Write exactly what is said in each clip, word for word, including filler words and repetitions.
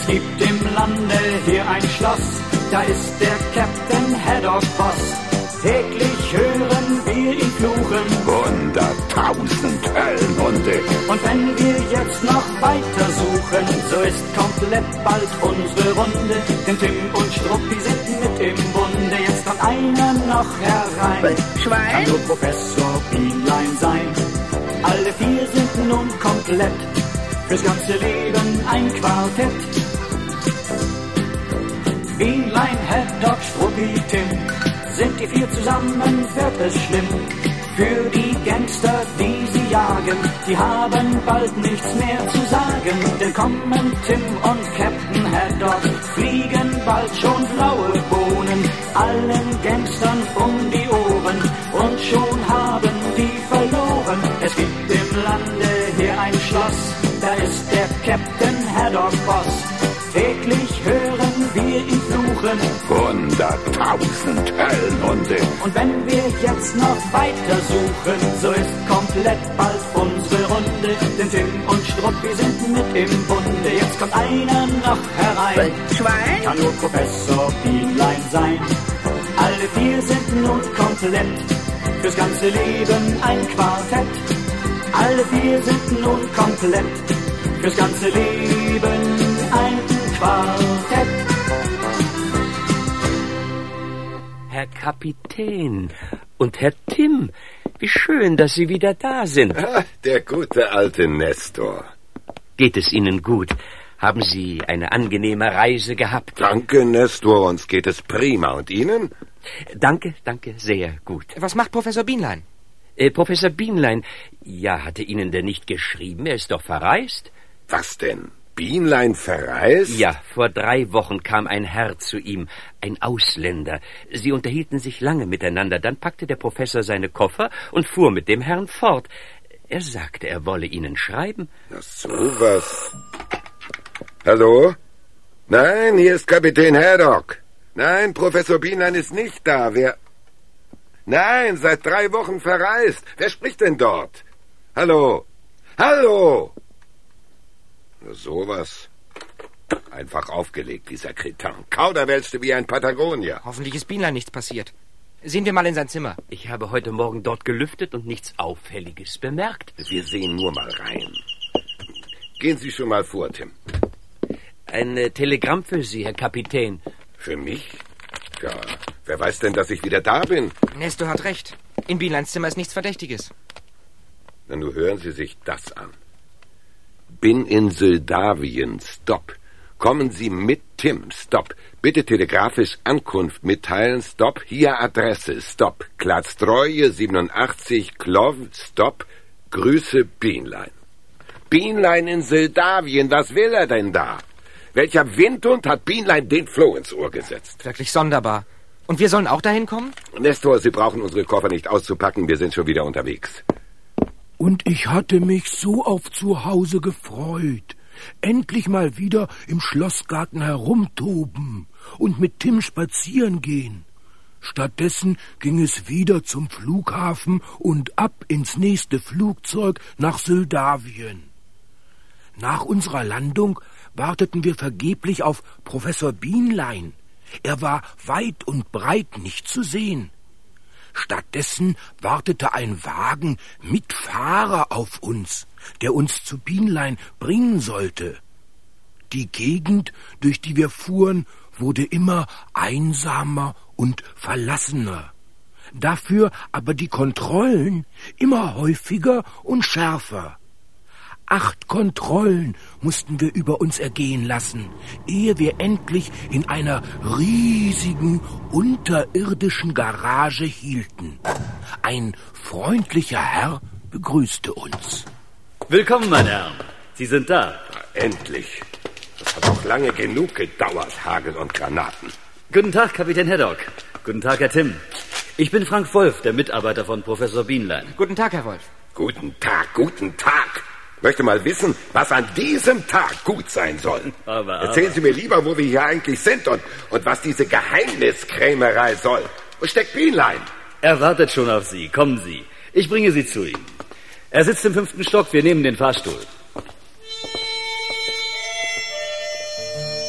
gibt im Lande hier ein Schloss, da ist der Captain Haddock Boss. Täglich hören wir ihn fluchen, hunderttausend Höllenhunde. Und wenn wir jetzt noch weiter suchen, so ist komplett bald unsere Runde. Denn Tim und Struppi sind mit im Bunde. Jetzt kommt einer noch herein. Schwein? Kann nur Professor Bienlein sein. Alle vier sind nun komplett, fürs ganze Leben ein Quartett. Bienlein, Haddock, Struppi, Tim, sind die vier zusammen, wird es schlimm. Für die Gangster, die sie jagen, die haben bald nichts mehr zu sagen. Denn kommen Tim und Captain Haddock, fliegen bald schon blaue Bohnen allen Gangstern um die Ohren. Und schon haben die verloren. Es gibt im Lande hier ein Schloss, da ist der Captain Haddock Boss. Täglich hören wir ihn fluchen, hunderttausend Höllenhunde. Und wenn wir jetzt noch weiter suchen, so ist komplett bald unsere Runde. Denn Tim und Struppi sind mit im Bunde. Jetzt kommt einer noch herein. Schwein? Kann nur Professor Bienlein sein. Alle vier sind nun komplett, fürs ganze Leben ein Quartett. Alle vier sind nun komplett, fürs ganze Leben ein Quartett. Herr Kapitän und Herr Tim, wie schön, dass Sie wieder da sind. Ah, der gute alte Nestor. Geht es Ihnen gut? Haben Sie eine angenehme Reise gehabt? Danke, Nestor, uns geht es prima. Und Ihnen? Danke, danke, sehr gut. Was macht Professor Bienlein? Äh, Professor Bienlein, ja, hatte Ihnen der nicht geschrieben? Er ist doch verreist. Was denn? Bienlein verreist? Ja, vor drei Wochen kam ein Herr zu ihm, ein Ausländer. Sie unterhielten sich lange miteinander. Dann packte der Professor seine Koffer und fuhr mit dem Herrn fort. Er sagte, er wolle Ihnen schreiben. Na sowas. Hallo? Nein, hier ist Kapitän Haddock. Nein, Professor Bienlein ist nicht da. Wer... Nein, seit drei Wochen verreist. Wer spricht denn dort? Hallo? Hallo? Na sowas. Einfach aufgelegt, dieser Kretin. Kauderwelste wie ein Patagonier. Hoffentlich ist Bienlein nichts passiert. Sehen wir mal in sein Zimmer. Ich habe heute Morgen dort gelüftet und nichts Auffälliges bemerkt. Wir sehen nur mal rein. Gehen Sie schon mal vor, Tim. Ein äh, Telegramm für Sie, Herr Kapitän. Für mich? Ja, wer weiß denn, dass ich wieder da bin? Nestor hat recht. In Bienleins Zimmer ist nichts Verdächtiges. Na, nun hören Sie sich das an. Bin in Syldavien, Stop. Kommen Sie mit Tim, Stop. Bitte telegrafisch Ankunft mitteilen, Stop. Hier Adresse, Stop. Klatzdreue siebenundachtzig, Klov, Stop. Grüße Bienlein. Bienlein in Syldavien, was will er denn da? Welcher Windhund hat Bienlein den Floh ins Ohr gesetzt? Wirklich sonderbar. Und wir sollen auch dahin kommen? Nestor, Sie brauchen unsere Koffer nicht auszupacken, wir sind schon wieder unterwegs. Und ich hatte mich so auf zu Hause gefreut. Endlich mal wieder im Schlossgarten herumtoben und mit Tim spazieren gehen. Stattdessen ging es wieder zum Flughafen und ab ins nächste Flugzeug nach Syldavien. Nach unserer Landung warteten wir vergeblich auf Professor Bienlein. Er war weit und breit nicht zu sehen. Stattdessen wartete ein Wagen mit Fahrer auf uns, der uns zu Bienlein bringen sollte. Die Gegend, durch die wir fuhren, wurde immer einsamer und verlassener. Dafür aber die Kontrollen immer häufiger und schärfer. Acht Kontrollen mussten wir über uns ergehen lassen, ehe wir endlich in einer riesigen, unterirdischen Garage hielten. Ein freundlicher Herr begrüßte uns. Willkommen, meine Herren. Sie sind da. Na, endlich. Das hat auch lange genug gedauert, Hagel und Granaten. Guten Tag, Kapitän Haddock. Guten Tag, Herr Tim. Ich bin Frank Wolf, der Mitarbeiter von Professor Bienlein. Guten Tag, Herr Wolf. Guten Tag, guten Tag. Möchte mal wissen, was an diesem Tag gut sein soll. Aber, aber. Erzählen Sie mir lieber, wo wir hier eigentlich sind und, und was diese Geheimniskrämerei soll. Wo steckt Bienlein? Er wartet schon auf Sie. Kommen Sie. Ich bringe Sie zu ihm. Er sitzt im fünften Stock. Wir nehmen den Fahrstuhl.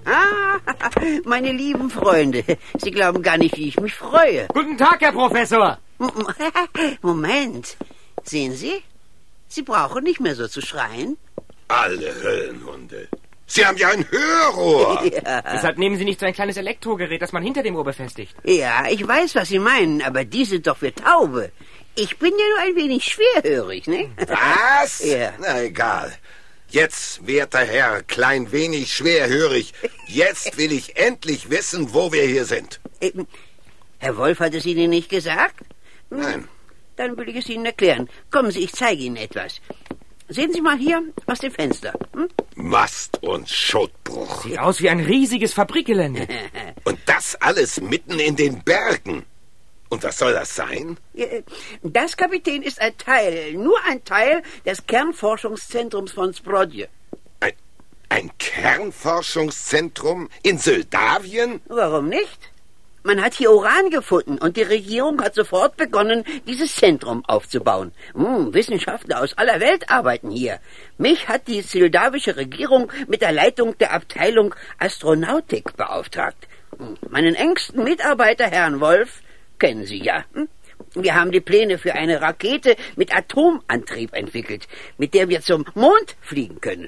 Ah, meine lieben Freunde, Sie glauben gar nicht, wie ich mich freue. Guten Tag, Herr Professor. Moment, sehen Sie? Sie brauchen nicht mehr so zu schreien. Alle Höllenhunde. Sie haben ja ein Hörrohr. Ja. Weshalb nehmen Sie nicht so ein kleines Elektrogerät, das man hinter dem Ohr befestigt? Ja, ich weiß, was Sie meinen, aber die sind doch für Taube. Ich bin ja nur ein wenig schwerhörig, ne? Was? Ja. Na egal. Jetzt, werter Herr, klein wenig schwerhörig, jetzt will ich endlich wissen, wo wir hier sind. Ähm, Herr Wolf hat es Ihnen nicht gesagt? Hm, Nein. Dann will ich es Ihnen erklären. Kommen Sie, ich zeige Ihnen etwas. Sehen Sie mal hier aus dem Fenster. Hm? Mast und Schotbruch. Sieht aus wie ein riesiges Fabrikgelände. Und das alles mitten in den Bergen. Und was soll das sein? Das, Kapitän, ist ein Teil, nur ein Teil des Kernforschungszentrums von Sprodje. Ein, ein Kernforschungszentrum in Syldavien? Warum nicht? Man hat hier Uran gefunden und die Regierung hat sofort begonnen, dieses Zentrum aufzubauen. Hm, Wissenschaftler aus aller Welt arbeiten hier. Mich hat die moldawische Regierung mit der Leitung der Abteilung Astronautik beauftragt. Hm, meinen engsten Mitarbeiter, Herrn Wolf, kennen Sie ja. Hm? Wir haben die Pläne für eine Rakete mit Atomantrieb entwickelt, mit der wir zum Mond fliegen können.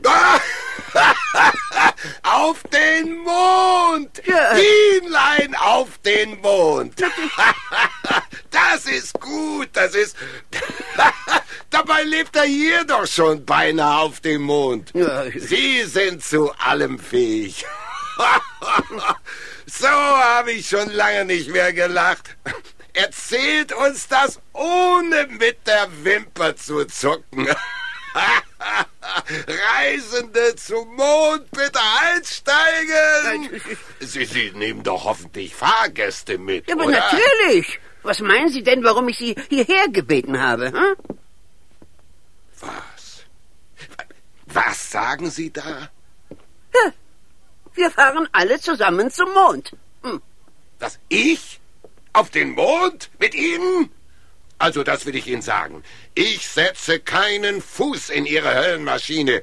Auf den Mond! Ja. Bienlein auf den Mond! Das ist gut, das ist... Dabei lebt er hier doch schon beinahe auf dem Mond. Ja. Sie sind zu allem fähig. So habe ich schon lange nicht mehr gelacht. Erzählt uns das, ohne mit der Wimper zu zucken. Reisende zum Mond, bitte einsteigen! Sie, Sie nehmen doch hoffentlich Fahrgäste mit, Ja, aber oder? natürlich. Was meinen Sie denn, warum ich Sie hierher gebeten habe? Hm? Was? Was sagen Sie da? Ja, wir fahren alle zusammen zum Mond. Hm. Dass ich? Auf den Mond? Mit Ihnen? Also, das will ich Ihnen sagen. Ich setze keinen Fuß in Ihre Höllenmaschine.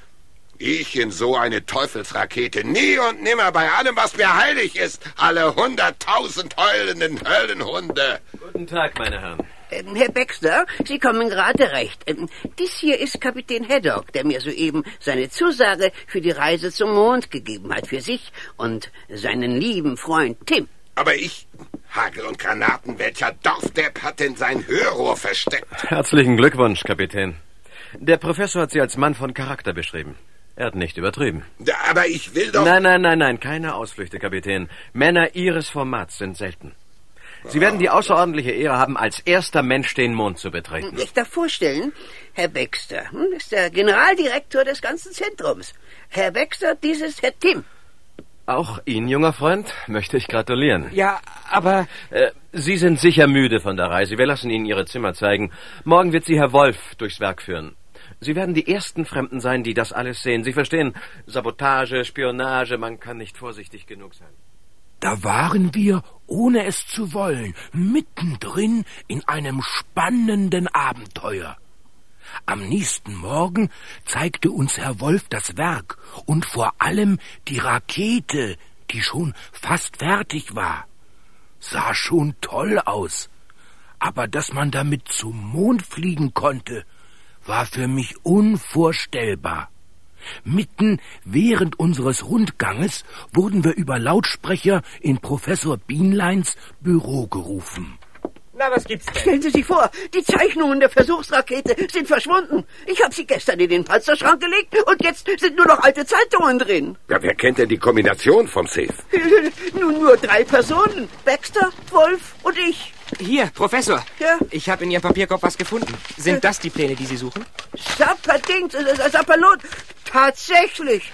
Ich in so eine Teufelsrakete. Nie und nimmer bei allem, was mir heilig ist. Alle hunderttausend heulenden Höllenhunde. Guten Tag, meine Herren. Ähm, Herr Baxter, Sie kommen gerade recht. Ähm, dies hier ist Kapitän Haddock, der mir soeben seine Zusage für die Reise zum Mond gegeben hat. Für sich und seinen lieben Freund Tim. Aber ich... Hagel und Granaten, welcher Dorfdepp hat denn sein Hörrohr versteckt? Herzlichen Glückwunsch, Kapitän. Der Professor hat Sie als Mann von Charakter beschrieben. Er hat nicht übertrieben. Ja, aber ich will doch... Nein, nein, nein, nein, keine Ausflüchte, Kapitän. Männer Ihres Formats sind selten. Sie werden die außerordentliche Ehre haben, als erster Mensch den Mond zu betreten. Ich darf vorstellen, Herr Baxter hm, ist der Generaldirektor des ganzen Zentrums. Herr Baxter, dies ist Herr Tim. Auch Ihnen, junger Freund, möchte ich gratulieren. Ja, aber... Äh, Sie sind sicher müde von der Reise. Wir lassen Ihnen Ihre Zimmer zeigen. Morgen wird Sie Herr Wolf durchs Werk führen. Sie werden die ersten Fremden sein, die das alles sehen. Sie verstehen, Sabotage, Spionage, man kann nicht vorsichtig genug sein. Da waren wir, ohne es zu wollen, mittendrin in einem spannenden Abenteuer. Am nächsten Morgen zeigte uns Herr Wolf das Werk und vor allem die Rakete, die schon fast fertig war. Sah schon toll aus, aber dass man damit zum Mond fliegen konnte, war für mich unvorstellbar. Mitten während unseres Rundganges wurden wir über Lautsprecher in Professor Bienleins Büro gerufen. Na, was gibt's denn? Stellen Sie sich vor, die Zeichnungen der Versuchsrakete sind verschwunden. Ich habe sie gestern in den Panzerschrank gelegt und jetzt sind nur noch alte Zeitungen drin. Ja, wer kennt denn die Kombination vom Safe? Nun nur drei Personen. Baxter, Wolf und ich. Hier, Professor. Ja? Ich habe in Ihrem Papierkorb was gefunden. Sind das die Pläne, die Sie suchen? Saperdings, Sapperlot. Tatsächlich.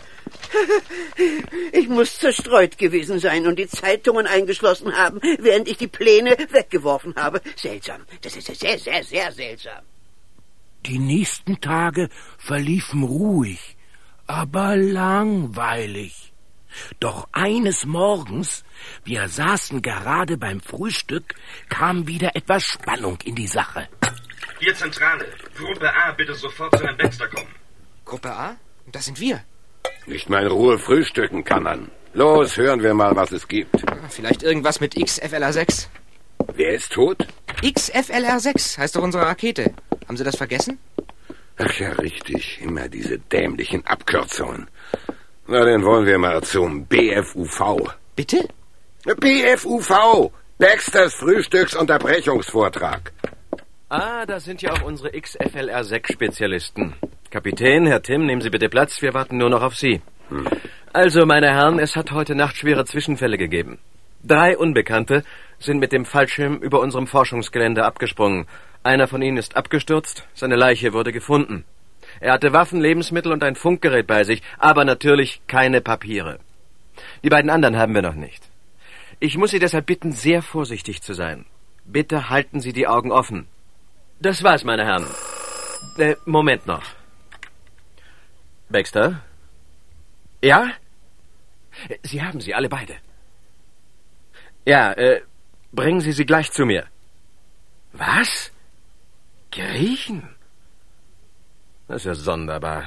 Ich muss zerstreut gewesen sein und die Zeitungen eingeschlossen haben, während ich die Pläne weggeworfen habe. Seltsam. Das ist sehr, sehr, sehr seltsam. Die nächsten Tage verliefen ruhig, aber langweilig. Doch eines Morgens, wir saßen gerade beim Frühstück, kam wieder etwas Spannung in die Sache. Hier Zentrale. Gruppe A, bitte sofort zu Herrn Baxter kommen. Gruppe A? Das sind wir. Nicht mal in Ruhe frühstücken kann man. Los, hören wir mal, was es gibt. Vielleicht irgendwas mit X F L R sechs. Wer ist tot? X F L R sechs heißt doch unsere Rakete. Haben Sie das vergessen? Ach ja, richtig. Immer diese dämlichen Abkürzungen. Na, dann wollen wir mal zum B F U V. Bitte? B F U V! Baxters Frühstücksunterbrechungsvortrag. Ah, da sind ja auch unsere X F L R sechs Spezialisten. Kapitän, Herr Tim, nehmen Sie bitte Platz, wir warten nur noch auf Sie. Hm. Also, meine Herren, es hat heute Nacht schwere Zwischenfälle gegeben. Drei Unbekannte sind mit dem Fallschirm über unserem Forschungsgelände abgesprungen. Einer von ihnen ist abgestürzt, seine Leiche wurde gefunden. Er hatte Waffen, Lebensmittel und ein Funkgerät bei sich, aber natürlich keine Papiere. Die beiden anderen haben wir noch nicht. Ich muss Sie deshalb bitten, sehr vorsichtig zu sein. Bitte halten Sie die Augen offen. Das war's, meine Herren. Äh, Moment noch. Baxter? Ja? Sie haben sie, alle beide. Ja, äh, bringen Sie sie gleich zu mir. Was? Griechen? Das ist ja sonderbar.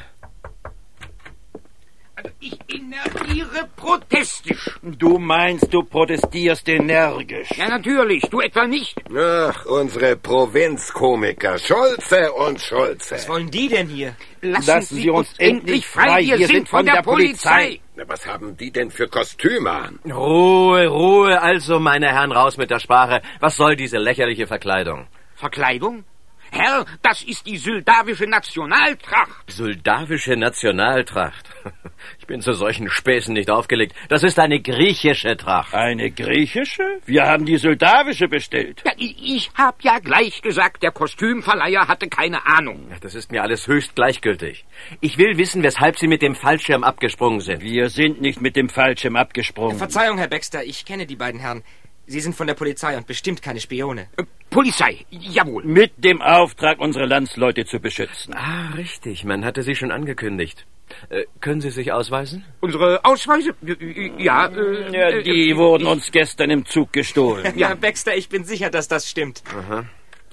Ich energiere protestisch. Du meinst, du protestierst energisch. Ja, natürlich. Du etwa nicht. Ach, unsere Provinzkomiker. Schulze und Schulze. Was wollen die denn hier? Lassen, Lassen Sie uns endlich frei. Wir sind von der Polizei. Na, was haben die denn für Kostüme an? Ruhe, Ruhe. Also, meine Herren, raus mit der Sprache. Was soll diese lächerliche Verkleidung? Verkleidung? Herr, das ist die soldawische Nationaltracht. Soldawische Nationaltracht? Ich bin zu solchen Späßen nicht aufgelegt. Das ist eine griechische Tracht. Eine griechische? Wir haben die soldawische bestellt. Ja, ich, ich hab ja gleich gesagt, der Kostümverleiher hatte keine Ahnung. Das ist mir alles höchst gleichgültig. Ich will wissen, weshalb Sie mit dem Fallschirm abgesprungen sind. Wir sind nicht mit dem Fallschirm abgesprungen. Verzeihung, Herr Baxter, ich kenne die beiden Herren. Sie sind von der Polizei und bestimmt keine Spione. Äh, Polizei, jawohl. Mit dem Auftrag, unsere Landsleute zu beschützen. Ah, richtig. Man hatte Sie schon angekündigt. Äh, können Sie sich ausweisen? Unsere Ausweise? Ja, äh, ja die äh, wurden uns gestern im Zug gestohlen. Ja, Herr Baxter, ich bin sicher, dass das stimmt. Aha.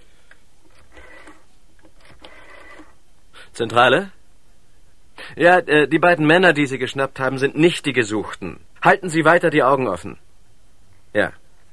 Zentrale? Ja, äh, die beiden Männer, die Sie geschnappt haben, sind nicht die Gesuchten. Halten Sie weiter die Augen offen. Ja.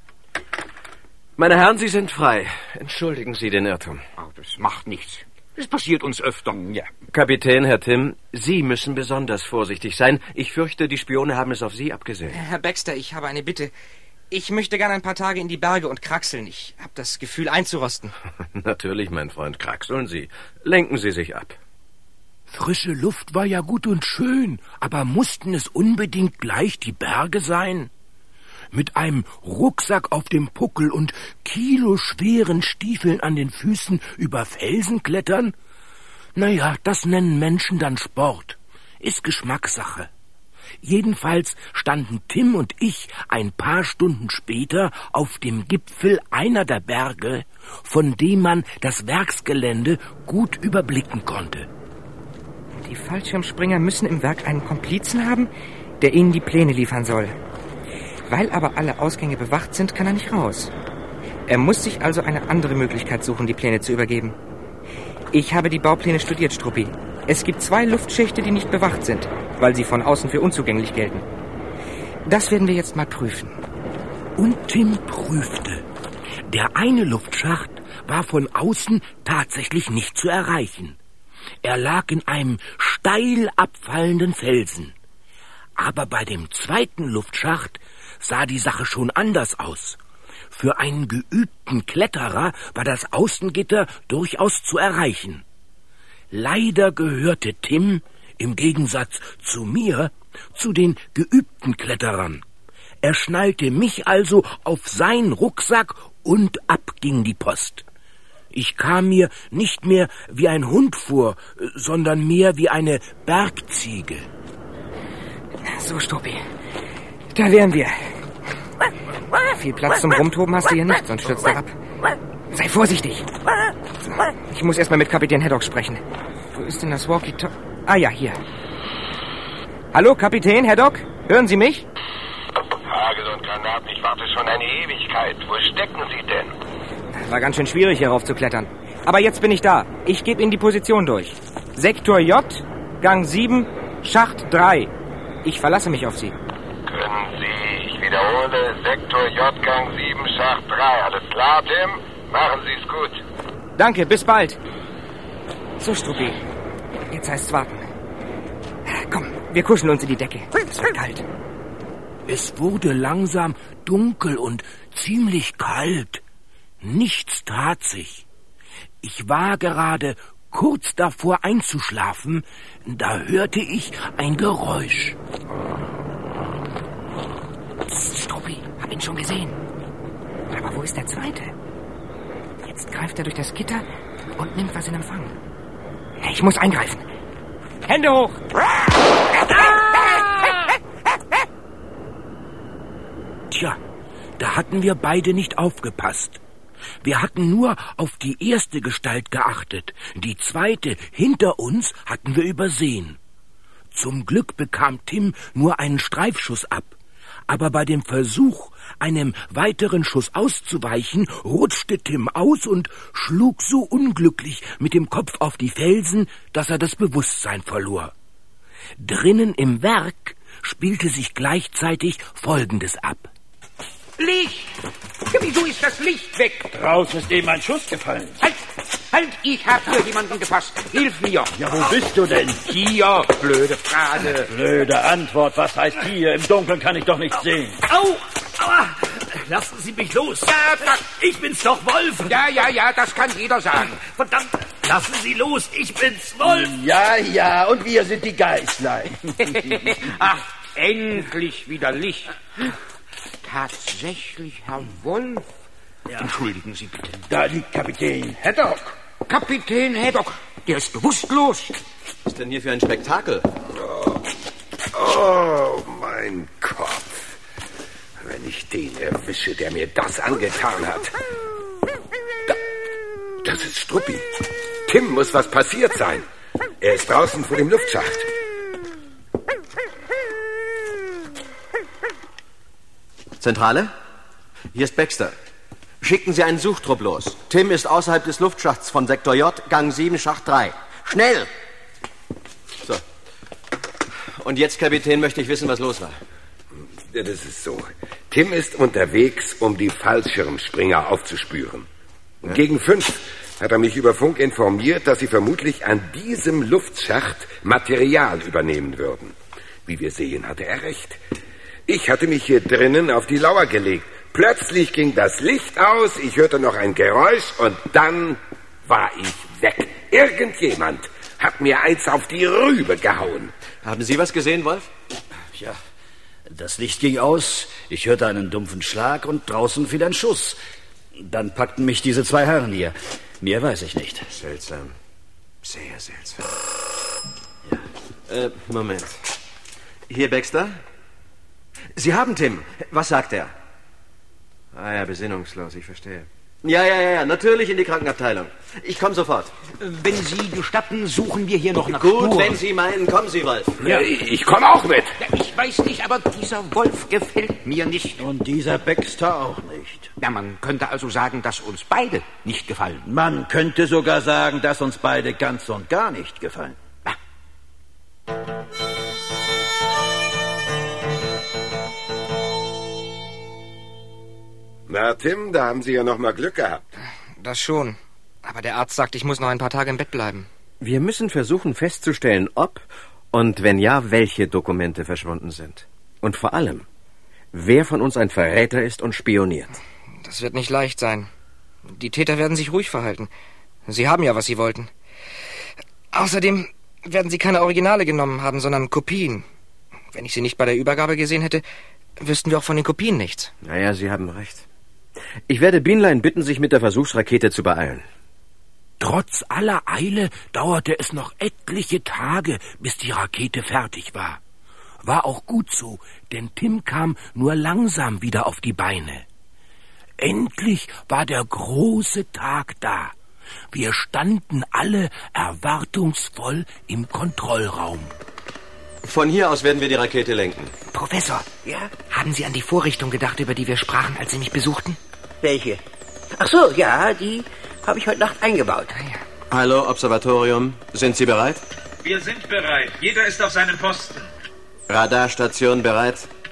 Meine Herren, Sie sind frei. Entschuldigen Sie den Irrtum. Oh, das macht nichts. Das passiert uns öfter. Ja. Kapitän, Herr Tim, Sie müssen besonders vorsichtig sein. Ich fürchte, die Spione haben es auf Sie abgesehen. Herr Baxter, ich habe eine Bitte. Ich möchte gerne ein paar Tage in die Berge und kraxeln. Ich habe das Gefühl, einzurosten. Natürlich, mein Freund, kraxeln Sie. Lenken Sie sich ab. Frische Luft war ja gut und schön, aber mussten es unbedingt gleich die Berge sein? Mit einem Rucksack auf dem Puckel und kiloschweren Stiefeln an den Füßen über Felsen klettern? Naja, das nennen Menschen dann Sport. Ist Geschmackssache. Jedenfalls standen Tim und ich ein paar Stunden später auf dem Gipfel einer der Berge, von dem man das Werksgelände gut überblicken konnte. Die Fallschirmspringer müssen im Werk einen Komplizen haben, der ihnen die Pläne liefern soll. Weil aber alle Ausgänge bewacht sind, kann er nicht raus. Er muss sich also eine andere Möglichkeit suchen, die Pläne zu übergeben. Ich habe die Baupläne studiert, Struppi. Es gibt zwei Luftschächte, die nicht bewacht sind, weil sie von außen für unzugänglich gelten. Das werden wir jetzt mal prüfen. Und Tim prüfte. Der eine Luftschacht war von außen tatsächlich nicht zu erreichen. Er lag in einem steil abfallenden Felsen. Aber bei dem zweiten Luftschacht sah die Sache schon anders aus. Für einen geübten Kletterer war das Außengitter durchaus zu erreichen. Leider gehörte Tim, im Gegensatz zu mir, zu den geübten Kletterern. Er schnallte mich also auf seinen Rucksack und ab ging die Post. Ich kam mir nicht mehr wie ein Hund vor, sondern mehr wie eine Bergziege. So, Struppi. Da wären wir. Viel Platz zum Rumtoben hast du hier nicht, sonst stürzt er ab. Sei vorsichtig. So, ich muss erst mal mit Kapitän Haddock sprechen. Wo ist denn das Walkie-Talkie? Ah ja, hier. Hallo, Kapitän Haddock? Hören Sie mich? Hagel und Granaten, ich warte schon eine Ewigkeit. Wo stecken Sie denn? War ganz schön schwierig, hier rauf zu klettern. Aber jetzt bin ich da. Ich gebe Ihnen die Position durch. Sektor J, Gang sieben, Schacht drei. Ich verlasse mich auf Sie. Können wiederhole, Sektor J-Gang sieben, Schacht drei. Alles klar, Tim? Machen Sie es gut. Danke, bis bald. So, Struppi, jetzt heißt's warten. Komm, wir kuscheln uns in die Decke. Es wird kalt. Es wurde langsam dunkel und ziemlich kalt. Nichts tat sich. Ich war gerade kurz davor einzuschlafen, da hörte ich ein Geräusch. Psst, Struppi, hab ihn schon gesehen. Aber wo ist der Zweite? Jetzt greift er durch das Gitter und nimmt was in Empfang. Ich muss eingreifen. Hände hoch! Tja, da hatten wir beide nicht aufgepasst. Wir hatten nur auf die erste Gestalt geachtet. Die zweite, hinter uns, hatten wir übersehen. Zum Glück bekam Tim nur einen Streifschuss ab. Aber bei dem Versuch, einem weiteren Schuss auszuweichen, rutschte Tim aus und schlug so unglücklich mit dem Kopf auf die Felsen, dass er das Bewusstsein verlor. Drinnen im Werk spielte sich gleichzeitig Folgendes ab. Licht! Ja, wieso ist das Licht weg? Draußen ist eben ein Schuss gefallen. Halt! Halt! Ich hab hier jemanden gefasst. Hilf mir! Ja, wo bist du denn? Hier! Blöde Frage. Blöde Antwort. Was heißt hier? Im Dunkeln kann ich doch nicht sehen. Au! Aua! Lassen Sie mich los! Ja, das, ich bin's doch, Wolf! Ja, ja, ja, das kann jeder sagen. Verdammt! Lassen Sie los! Ich bin's, Wolf! Ja, ja, und wir sind die Geißlein. Ach, endlich wieder Licht. Tatsächlich, Herr Wolf. Ja. Entschuldigen Sie bitte. Da liegt Kapitän Haddock. Kapitän Haddock, der ist bewusstlos. Was ist denn hier für ein Spektakel? Oh, oh, mein Kopf. Wenn ich den erwische, der mir das angetan hat. Da, das ist Struppi. Tim muss was passiert sein. Er ist draußen vor dem Luftschacht. Zentrale? Hier ist Baxter. Schicken Sie einen Suchtrupp los. Tim ist außerhalb des Luftschachts von Sektor J, Gang sieben, Schacht drei. Schnell! So. Und jetzt, Kapitän, möchte ich wissen, was los war. Ja, das ist so. Tim ist unterwegs, um die Fallschirmspringer aufzuspüren. Ja. Gegen fünf hat er mich über Funk informiert, dass sie vermutlich an diesem Luftschacht Material übernehmen würden. Wie wir sehen, hatte er recht. Ich hatte mich hier drinnen auf die Lauer gelegt. Plötzlich ging das Licht aus, ich hörte noch ein Geräusch und dann war ich weg. Irgendjemand hat mir eins auf die Rübe gehauen. Haben Sie was gesehen, Wolf? Ja, das Licht ging aus, ich hörte einen dumpfen Schlag und draußen fiel ein Schuss. Dann packten mich diese zwei Herren hier. Mehr weiß ich nicht. Seltsam. Sehr seltsam. Ja. Äh, Moment. Hier, Baxter? Sie haben Tim. Was sagt er? Ah ja, besinnungslos, ich verstehe. Ja, ja, ja, ja, natürlich in die Krankenabteilung. Ich komme sofort. Wenn Sie gestatten, suchen wir hier noch nach Gut, Spuren. wenn Sie meinen, kommen Sie, Wolf. Ja, ich, ich komme auch mit. Ja, ich weiß nicht, aber dieser Wolf gefällt mir nicht. Und dieser Baxter auch nicht. Ja, man könnte also sagen, dass uns beide nicht gefallen. Man könnte sogar sagen, dass uns beide ganz und gar nicht gefallen. Ja. Na, Tim, da haben Sie ja noch mal Glück gehabt. Das schon. Aber der Arzt sagt, ich muss noch ein paar Tage im Bett bleiben. Wir müssen versuchen festzustellen, ob und wenn ja, welche Dokumente verschwunden sind. Und vor allem, wer von uns ein Verräter ist und spioniert. Das wird nicht leicht sein. Die Täter werden sich ruhig verhalten. Sie haben ja, was sie wollten. Außerdem werden sie keine Originale genommen haben, sondern Kopien. Wenn ich sie nicht bei der Übergabe gesehen hätte, wüssten wir auch von den Kopien nichts. Naja, Sie haben recht. Ich werde Bienlein bitten, sich mit der Versuchsrakete zu beeilen. Trotz aller Eile dauerte es noch etliche Tage, bis die Rakete fertig war. War auch gut so, denn Tim kam nur langsam wieder auf die Beine. Endlich war der große Tag da. Wir standen alle erwartungsvoll im Kontrollraum. Von hier aus werden wir die Rakete lenken. Professor, ja? Haben Sie an die Vorrichtung gedacht, über die wir sprachen, als Sie mich besuchten? Welche? Ach so, ja, die habe ich heute Nacht eingebaut. Ah, ja. Hallo, Observatorium. Sind Sie bereit? Wir sind bereit. Jeder ist auf seinem Posten. Radarstation bereit?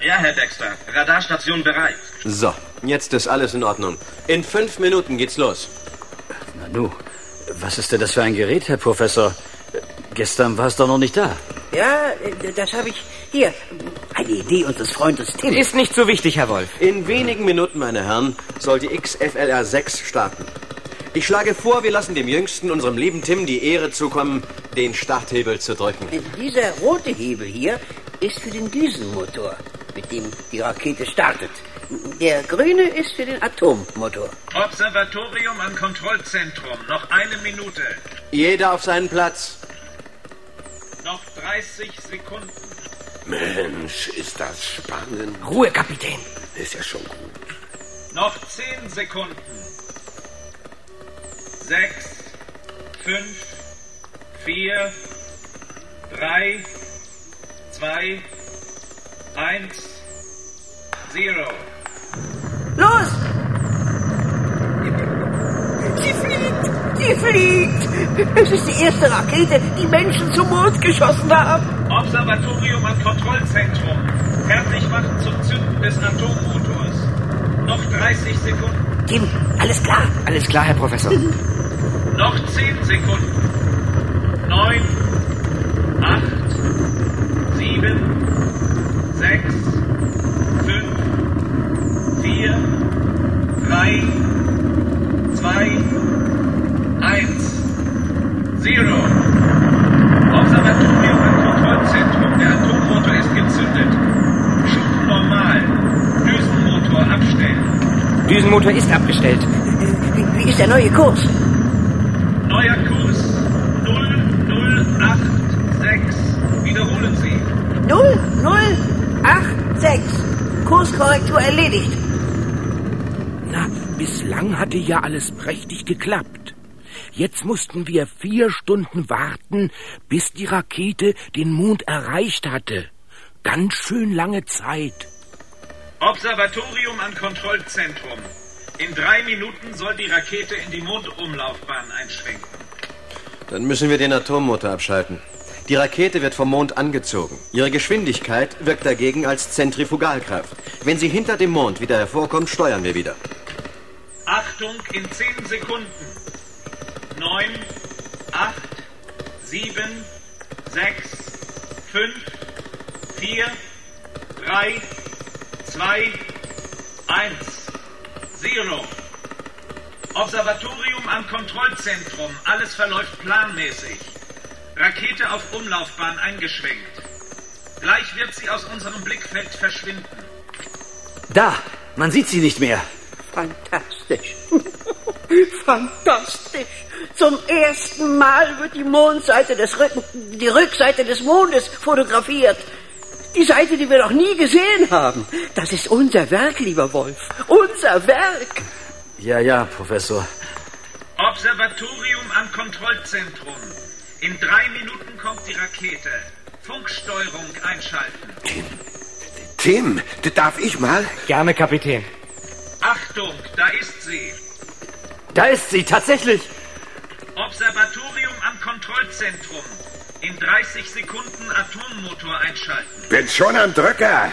Ja, Herr Dexter. Radarstation bereit. So, jetzt ist alles in Ordnung. In fünf Minuten geht's los. Nanu, was ist denn das für ein Gerät, Herr Professor? Gestern war es doch noch nicht da. Ja, das habe ich hier. Eine Idee unseres Freundes Tim. Ist nicht so wichtig, Herr Wolf. In wenigen Minuten, meine Herren, soll die X F L R sechs starten. Ich schlage vor, wir lassen dem Jüngsten, unserem lieben Tim, die Ehre zukommen, den Starthebel zu drücken. Dieser rote Hebel hier ist für den Düsenmotor, mit dem die Rakete startet. Der grüne ist für den Atommotor. Observatorium am Kontrollzentrum. Noch eine Minute. Jeder auf seinen Platz. Noch dreißig Sekunden. Mensch, ist das spannend. Ruhe, Kapitän. Ist ja schon gut. Noch zehn Sekunden. Sechs, fünf, vier, drei, zwei, eins, zero. Los! Sie fliegt! Sie fliegt! Es ist die erste Rakete, die Menschen zum Mond geschossen haben. Observatorium am Kontrollzentrum. Fertig machen zum Zünden des Atommotors. Noch dreißig Sekunden. Tim, alles klar? Alles klar, Herr Professor. Noch zehn Sekunden. Neun, acht, sieben, sechs, fünf, vier, drei, zwei, eins, zero. Observatorium am Kontrollzentrum. Der Atommotor ist gezündet. Schub normal. Düsenmotor abstellen. Düsenmotor ist abgestellt. Wie, wie ist der neue Kurs? Neuer Kurs null null acht sechs. Wiederholen Sie. null null acht sechs. Kurskorrektur erledigt. Na, bislang hatte ja alles prächtig geklappt. Jetzt mussten wir vier Stunden warten, bis die Rakete den Mond erreicht hatte. Ganz schön lange Zeit. Observatorium am Kontrollzentrum. In drei Minuten soll die Rakete in die Mondumlaufbahn einschwenken. Dann müssen wir den Atommotor abschalten. Die Rakete wird vom Mond angezogen. Ihre Geschwindigkeit wirkt dagegen als Zentrifugalkraft. Wenn sie hinter dem Mond wieder hervorkommt, steuern wir wieder. Achtung, in zehn Sekunden. Neun, acht, sieben, sechs, fünf, vier, drei, zwei, eins, zero. Observatorium am Kontrollzentrum. Alles verläuft planmäßig. Rakete auf Umlaufbahn eingeschwenkt. Gleich wird sie aus unserem Blickfeld verschwinden. Da, man sieht sie nicht mehr. Fantastisch. Fantastisch. Zum ersten Mal wird die Mondseite des Rücken, die Rückseite des Mondes fotografiert. Die Seite, die wir noch nie gesehen haben. Das ist unser Werk, lieber Wolf. Unser Werk. Ja, ja, Professor. Observatorium am Kontrollzentrum. In drei Minuten kommt die Rakete. Funksteuerung einschalten. Tim, Tim, darf ich mal? Gerne, Kapitän. Achtung, da ist sie. Da ist sie, tatsächlich. Observatorium am Kontrollzentrum. In dreißig Sekunden Atommotor einschalten. Bin schon am Drücker.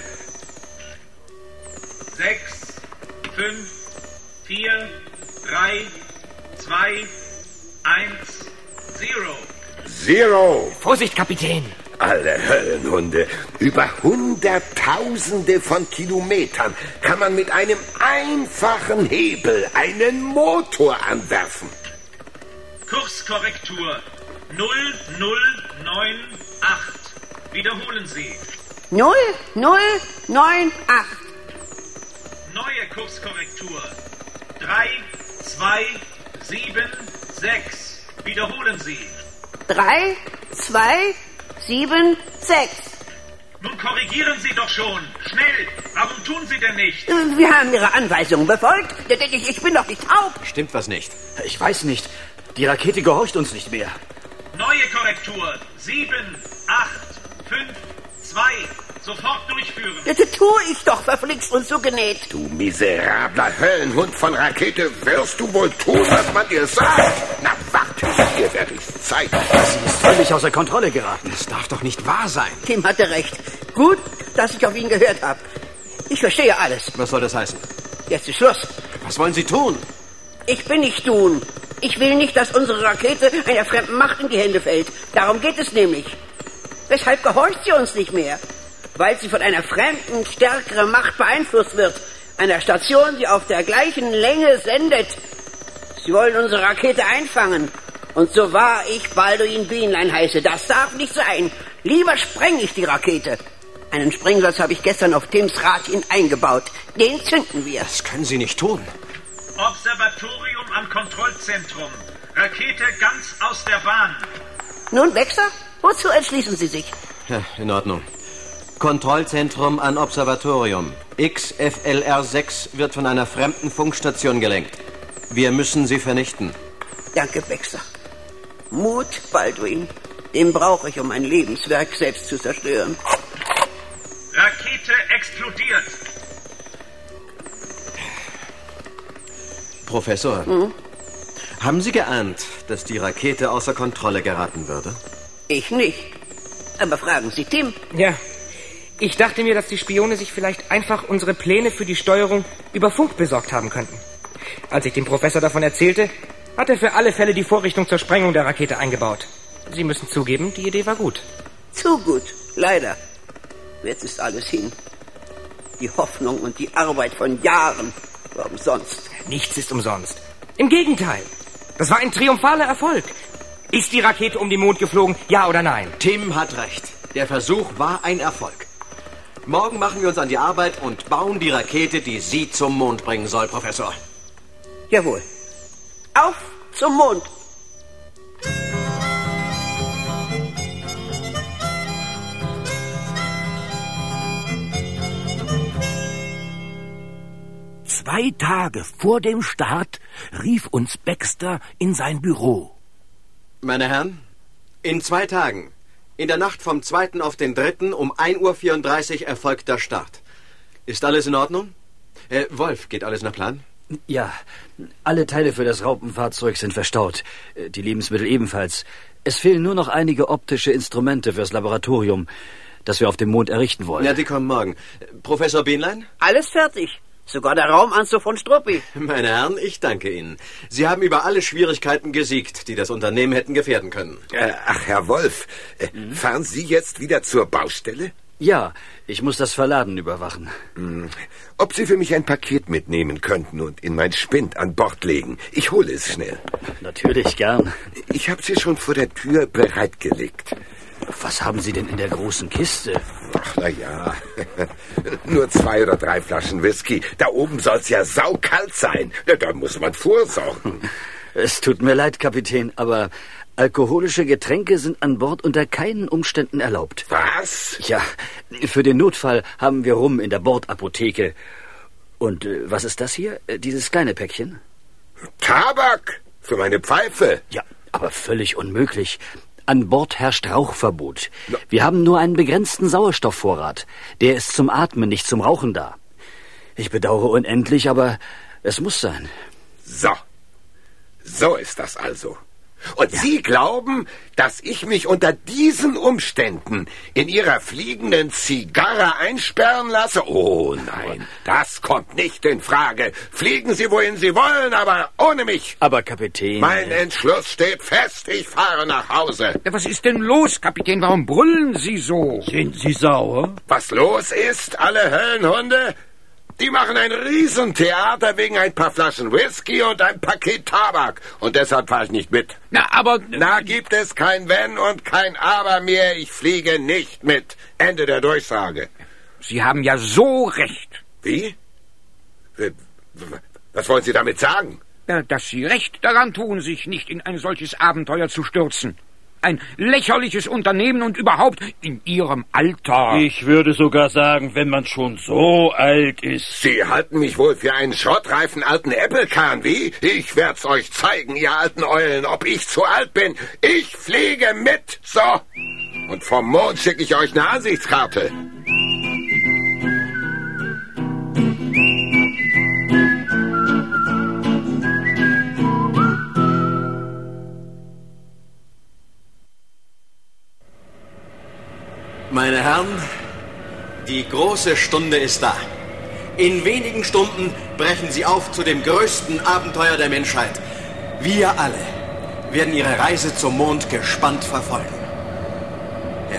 Sechs, fünf, vier, drei, zwei, eins, zero. Zero. Vorsicht, Kapitän. Alle Höllenhunde. Über Hunderttausende von Kilometern kann man mit einem einfachen Hebel einen Motor anwerfen. Kurskorrektur null null neun acht. Wiederholen Sie. null null neun acht. Neue Kurskorrektur drei zwei sieben sechs. Wiederholen Sie. drei zwei sieben sechs. Nun korrigieren Sie doch schon. Schnell. Warum tun Sie denn nicht? Wir haben Ihre Anweisungen befolgt. Ich, ich bin doch nicht taub. Stimmt was nicht? Ich weiß nicht. Die Rakete gehorcht uns nicht mehr. Neue Korrektur. Sieben, acht, fünf, zwei. Sofort durchführen. Das tue ich doch, verflixt und zugenäht. Du miserabler Höllenhund von Rakete, wirst du wohl tun, was man dir sagt? Na, warte, dir werde ich's zeigen. Sie ist völlig außer Kontrolle geraten. Das darf doch nicht wahr sein. Tim hatte recht. Gut, dass ich auf ihn gehört habe. Ich verstehe alles. Was soll das heißen? Jetzt ist Schluss. Was wollen Sie tun? Ich bin nicht Dun. Ich will nicht, dass unsere Rakete einer fremden Macht in die Hände fällt. Darum geht es nämlich. Weshalb gehorcht sie uns nicht mehr? Weil sie von einer fremden, stärkeren Macht beeinflusst wird. Einer Station, die auf der gleichen Länge sendet. Sie wollen unsere Rakete einfangen. Und so wahr ich Balduin Bienlein heiße, das darf nicht sein. Lieber spreng ich die Rakete. Einen Sprengsatz habe ich gestern auf Tims Radchen eingebaut. Den zünden wir. Das können Sie nicht tun. Observatorium am Kontrollzentrum. Rakete ganz aus der Bahn. Nun, Wechsler, wozu entschließen Sie sich? Ja, in Ordnung. Kontrollzentrum an Observatorium. X F L R sechs wird von einer fremden Funkstation gelenkt. Wir müssen sie vernichten. Danke, Wechsler. Mut, Balduin. Den brauche ich, um mein Lebenswerk selbst zu zerstören. Rakete explodiert. Professor, hm? Haben Sie geahnt, dass die Rakete außer Kontrolle geraten würde? Ich nicht. Aber fragen Sie Tim. Ja. Ich dachte mir, dass die Spione sich vielleicht einfach unsere Pläne für die Steuerung über Funk besorgt haben könnten. Als ich dem Professor davon erzählte, hat er für alle Fälle die Vorrichtung zur Sprengung der Rakete eingebaut. Sie müssen zugeben, die Idee war gut. Zu gut, leider. Jetzt ist alles hin. Die Hoffnung und die Arbeit von Jahren war umsonst. Nichts ist umsonst. Im Gegenteil. Das war ein triumphaler Erfolg. Ist die Rakete um den Mond geflogen, ja oder nein? Tim hat recht. Der Versuch war ein Erfolg. Morgen machen wir uns an die Arbeit und bauen die Rakete, die Sie zum Mond bringen soll, Professor. Jawohl. Auf zum Mond. Zwei Tage vor dem Start rief uns Baxter in sein Büro. Meine Herren, in zwei Tagen, in der Nacht vom zweiten auf den dritten um ein Uhr vierunddreißig erfolgt der Start. Ist alles in Ordnung? Äh, Wolf, geht alles nach Plan? Ja, alle Teile für das Raupenfahrzeug sind verstaut. Die Lebensmittel ebenfalls. Es fehlen nur noch einige optische Instrumente fürs Laboratorium, das wir auf dem Mond errichten wollen. Ja, die kommen morgen. Professor Bienlein? Alles fertig. Sogar der Raumanzug von Struppi. Meine Herren, ich danke Ihnen. Sie haben über alle Schwierigkeiten gesiegt, die das Unternehmen hätten gefährden können. Äh, ach, Herr Wolf, äh, mhm. fahren Sie jetzt wieder zur Baustelle? Ja, ich muss das Verladen überwachen. Hm. Ob Sie für mich ein Paket mitnehmen könnten und in mein Spind an Bord legen? Ich hole es schnell. Natürlich, gern. Ich habe sie schon vor der Tür bereitgelegt. Was haben Sie denn in der großen Kiste? Ach, na ja, nur zwei oder drei Flaschen Whisky. Da oben soll's ja saukalt sein. Da muss man vorsorgen. Es tut mir leid, Kapitän, aber alkoholische Getränke sind an Bord unter keinen Umständen erlaubt. Was? Ja, für den Notfall haben wir Rum in der Bordapotheke. Und äh, was ist das hier? Äh, dieses kleine Päckchen? Tabak für meine Pfeife. Ja, aber völlig unmöglich. An Bord herrscht Rauchverbot. Wir haben nur einen begrenzten Sauerstoffvorrat. Der ist zum Atmen, nicht zum Rauchen da. Ich bedauere unendlich, aber es muss sein. So. So ist das also. Und ja. Sie glauben, dass ich mich unter diesen Umständen in Ihrer fliegenden Zigarre einsperren lasse? Oh nein, das kommt nicht in Frage. Fliegen Sie, wohin Sie wollen, aber ohne mich. Aber Kapitän... Mein Entschluss steht fest, ich fahre nach Hause. Ja, was ist denn los, Kapitän? Warum brüllen Sie so? Sind Sie sauer? Was los ist, alle Höllenhunde? Die machen ein Riesentheater wegen ein paar Flaschen Whisky und ein Paket Tabak. Und deshalb fahre ich nicht mit. Na, aber... Na, gibt es kein Wenn und kein Aber mehr. Ich fliege nicht mit. Ende der Durchsage. Sie haben ja so recht. Wie? Was wollen Sie damit sagen? Ja, dass Sie recht daran tun, sich nicht in ein solches Abenteuer zu stürzen. Ein lächerliches Unternehmen und überhaupt in Ihrem Alter. Ich würde sogar sagen, wenn man schon so alt ist. Sie halten mich wohl für einen schrottreifen alten Äppelkahn, wie? Ich werd's euch zeigen, ihr alten Eulen, ob ich zu alt bin. Ich fliege mit, so. Und vom Mond schicke ich euch eine Ansichtskarte. Meine Herren, Die große Stunde ist da. In wenigen Stunden brechen Sie auf zu dem größten Abenteuer der Menschheit. Wir alle werden Ihre Reise zum Mond gespannt verfolgen. Ja,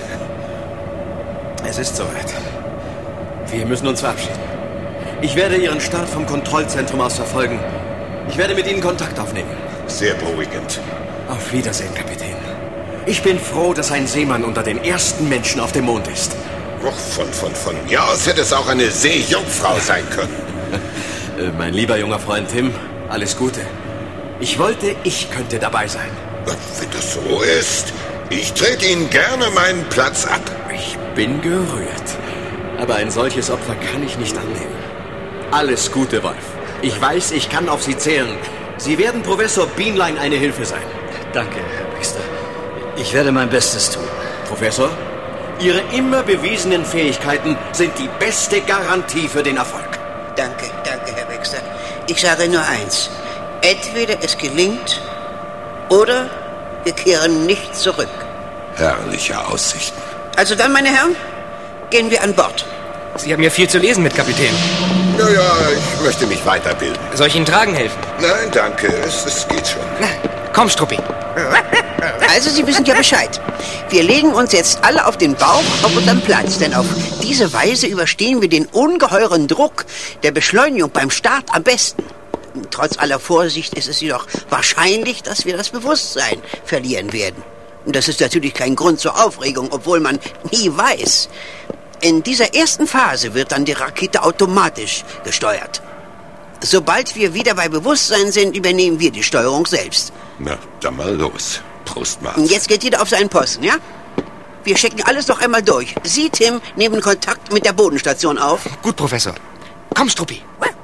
es ist soweit. Wir müssen uns verabschieden. Ich werde Ihren Start vom Kontrollzentrum aus verfolgen. Ich werde mit Ihnen Kontakt aufnehmen. Sehr beruhigend. Auf Wiedersehen, Kapitän. Ich bin froh, dass ein Seemann unter den ersten Menschen auf dem Mond ist. Och, von, von, von mir aus hätte es auch eine Seejungfrau sein können. Mein lieber junger Freund Tim, alles Gute. Ich wollte, ich könnte dabei sein. Wenn das so ist, ich trete Ihnen gerne meinen Platz ab. Ich bin gerührt. Aber ein solches Opfer kann ich nicht annehmen. Alles Gute, Wolf. Ich weiß, ich kann auf Sie zählen. Sie werden Professor Bienlein eine Hilfe sein. Danke, Herr Baxter. Ich werde mein Bestes tun. Professor, Ihre immer bewiesenen Fähigkeiten sind die beste Garantie für den Erfolg. Danke, danke, Herr Baxter. Ich sage nur eins. Entweder es gelingt oder wir kehren nicht zurück. Herrliche Aussichten. Also dann, meine Herren, gehen wir an Bord. Sie haben ja viel zu lesen mit, Kapitän. Naja, ich möchte mich weiterbilden. Soll ich Ihnen tragen helfen? Nein, danke. Es, es geht schon. Na, komm, Struppi. Also, Sie wissen ja Bescheid. Wir legen uns jetzt alle auf den Bauch auf unseren Platz, denn auf diese Weise überstehen wir den ungeheuren Druck der Beschleunigung beim Start am besten. Trotz aller Vorsicht ist es jedoch wahrscheinlich, dass wir das Bewusstsein verlieren werden. Und das ist natürlich kein Grund zur Aufregung, obwohl man nie weiß. In dieser ersten Phase wird dann die Rakete automatisch gesteuert. Sobald wir wieder bei Bewusstsein sind, übernehmen wir die Steuerung selbst. Na, dann mal los. Prost, Marz. Und jetzt geht jeder auf seinen Posten, ja? Wir checken alles noch einmal durch. Sie, Tim, nehmen Kontakt mit der Bodenstation auf. Gut, Professor. Komm, Struppi.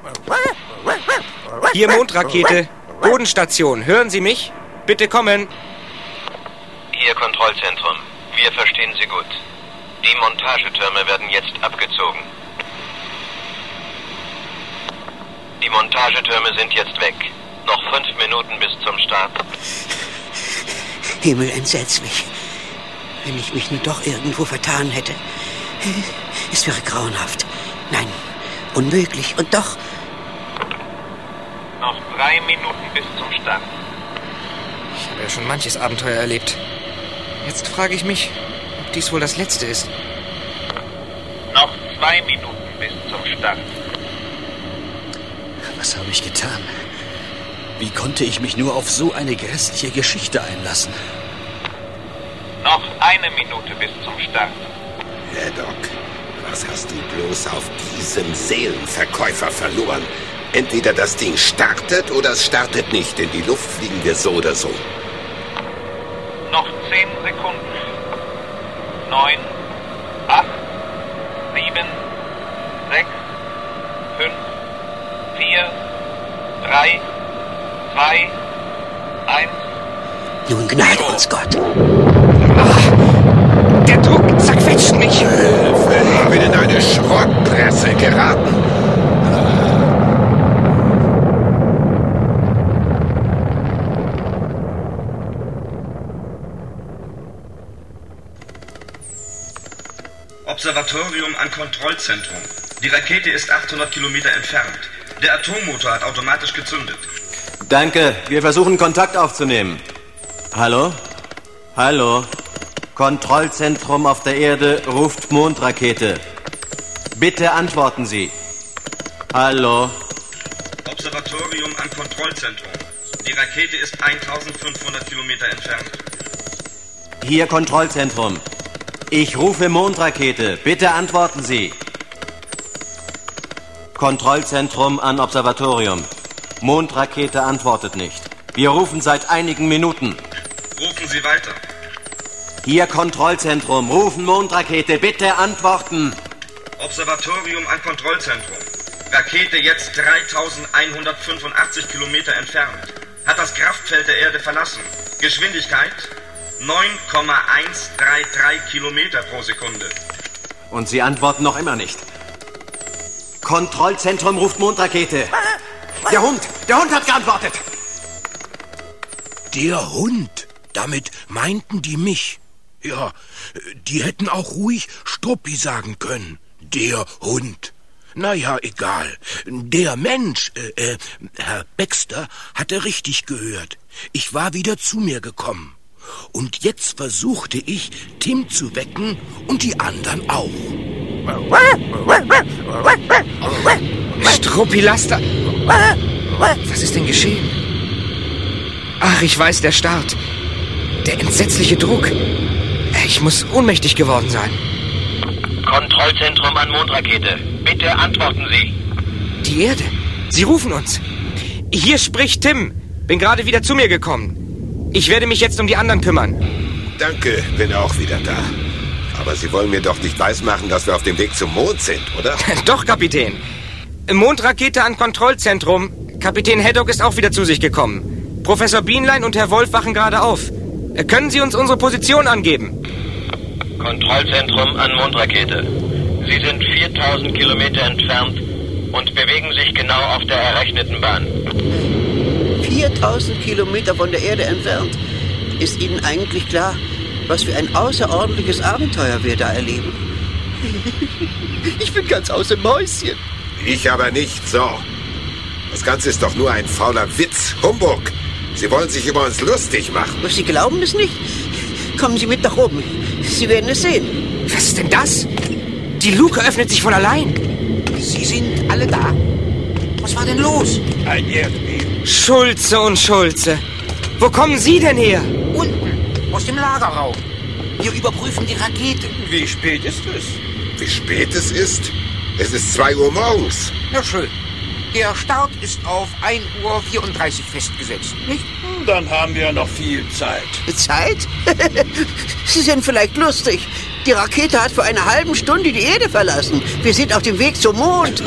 Hier Mondrakete, Bodenstation. Hören Sie mich? Bitte kommen. Hier Kontrollzentrum. Wir verstehen Sie gut. Die Montagetürme werden jetzt abgezogen. Die Montagetürme sind jetzt weg. Noch fünf Minuten bis zum Start. Himmel, entsetzlich. Wenn ich mich nur doch irgendwo vertan hätte. Es wäre grauenhaft. Nein, unmöglich. Und doch... Noch drei Minuten bis zum Start. Ich habe ja schon manches Abenteuer erlebt. Jetzt frage ich mich, ob dies wohl das letzte ist. Noch zwei Minuten bis zum Start. Was habe ich getan? Wie konnte ich mich nur auf so eine grässliche Geschichte einlassen? Noch eine Minute bis zum Start. Haddock, was hast du bloß auf diesem Seelenverkäufer verloren? Entweder das Ding startet oder es startet nicht. In die Luft fliegen wir so oder so. Noch zehn Sekunden. Neun, acht, sieben, sechs, fünf, vier, drei, zwei, eins. Nun gnade uns Gott. Ach, der Druck zerquetscht mich. Hilfe, ich bin in eine Schrottpresse geraten. Observatorium an Kontrollzentrum. Die Rakete ist achthundert Kilometer entfernt. Der Atommotor hat automatisch gezündet. Danke, wir versuchen Kontakt aufzunehmen. Hallo? Hallo? Kontrollzentrum auf der Erde ruft Mondrakete. Bitte antworten Sie. Hallo? Observatorium an Kontrollzentrum. Die Rakete ist eintausendfünfhundert Kilometer entfernt. Hier Kontrollzentrum. Ich rufe Mondrakete. Bitte antworten Sie. Kontrollzentrum an Observatorium. Mondrakete antwortet nicht. Wir rufen seit einigen Minuten. Rufen Sie weiter. Hier Kontrollzentrum. Rufen Mondrakete. Bitte antworten. Observatorium an Kontrollzentrum. Rakete jetzt dreitausendeinhundertfünfundachtzig Kilometer entfernt. Hat das Kraftfeld der Erde verlassen. Geschwindigkeit neun Komma hundertdreiunddreißig Kilometer pro Sekunde. Und Sie antworten noch immer nicht. Kontrollzentrum ruft Mondrakete. Der Hund, der Hund hat geantwortet. Der Hund, damit meinten die mich. Ja, die hätten auch ruhig Struppi sagen können. Der Hund. Na ja, egal. Der Mensch, äh, äh, Herr Baxter, hatte richtig gehört. Ich war wieder zu mir gekommen. Und jetzt versuchte ich, Tim zu wecken und die anderen auch. Struppilaster! Was ist denn geschehen? Ach, ich weiß, der Start. Der entsetzliche Druck. Ich muss ohnmächtig geworden sein. Kontrollzentrum an Mondrakete. Bitte antworten Sie. Die Erde. Sie rufen uns. Hier spricht Tim. Bin gerade wieder zu mir gekommen. Ich werde mich jetzt um die anderen kümmern. Danke, bin auch wieder da. Aber Sie wollen mir doch nicht weismachen, dass wir auf dem Weg zum Mond sind, oder? Doch, Kapitän. Mondrakete an Kontrollzentrum. Kapitän Haddock ist auch wieder zu sich gekommen. Professor Bienlein und Herr Wolf wachen gerade auf. Können Sie uns unsere Position angeben? Kontrollzentrum an Mondrakete. Sie sind viertausend Kilometer entfernt und bewegen sich genau auf der errechneten Bahn. viertausend Kilometer von der Erde entfernt. Ist Ihnen eigentlich klar, was für ein außerordentliches Abenteuer wir da erleben? Ich bin ganz außer Mäuschen. Ich aber nicht so. Das Ganze ist doch nur ein fauler Witz. Humbug. Sie wollen sich über uns lustig machen. Sie glauben es nicht? Kommen Sie mit nach oben. Sie werden es sehen. Was ist denn das? Die Luke öffnet sich von allein. Sie sind alle da. Was war denn los? Ein Erdbeben. Schulze und Schulze. Wo kommen Sie denn her? Unten, aus dem Lagerraum. Wir überprüfen die Rakete. Wie spät ist es? Wie spät es ist? Es ist zwei Uhr morgens. Na schön. Der Start ist auf ein Uhr vierunddreißig festgesetzt, nicht? Dann haben wir noch viel Zeit. Zeit? Sie sind vielleicht lustig. Die Rakete hat vor einer halben Stunde die Erde verlassen. Wir sind auf dem Weg zum Mond.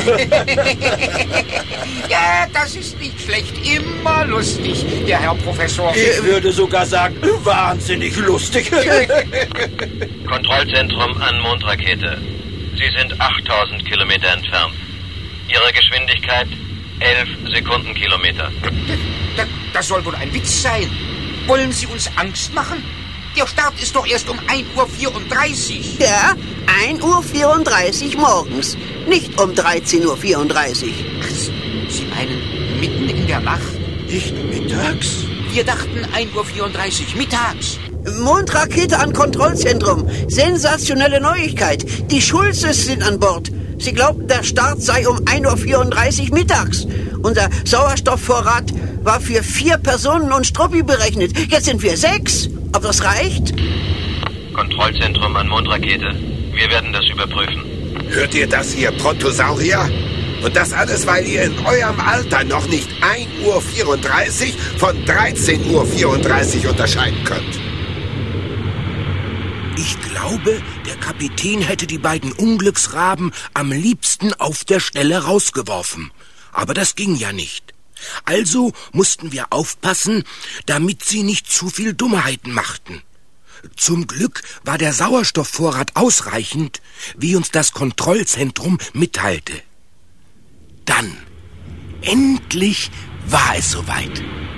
Ja, das ist nicht schlecht. Immer lustig, der Herr Professor. Ich würde sogar sagen, wahnsinnig lustig. Kontrollzentrum an Mondrakete. Sie sind achttausend Kilometer entfernt. Ihre Geschwindigkeit elf Sekundenkilometer. Das, das soll wohl ein Witz sein. Wollen Sie uns Angst machen? Der Start ist doch erst um ein Uhr vierunddreißig. Ja, ein Uhr vierunddreißig morgens. Nicht um dreizehn Uhr vierunddreißig. Ach, Sie meinen mitten in der Nacht? Nicht mittags? Wir dachten ein Uhr vierunddreißig mittags. Mondrakete an Kontrollzentrum. Sensationelle Neuigkeit. Die Schulzes sind an Bord. Sie glaubten, der Start sei um ein Uhr vierunddreißig mittags. Unser Sauerstoffvorrat war für vier Personen und Struppi berechnet. Jetzt sind wir sechs. Ob das reicht? Kontrollzentrum an Mondrakete. Wir werden das überprüfen. Hört ihr das, ihr Brontosaurier? Und das alles, weil ihr in eurem Alter noch nicht ein Uhr vierunddreißig von dreizehn Uhr vierunddreißig unterscheiden könnt. Ich glaube, der Kapitän hätte die beiden Unglücksraben am liebsten auf der Stelle rausgeworfen. Aber das ging ja nicht. Also mussten wir aufpassen, damit sie nicht zu viel Dummheiten machten. Zum Glück war der Sauerstoffvorrat ausreichend, wie uns das Kontrollzentrum mitteilte. Dann, endlich war es soweit.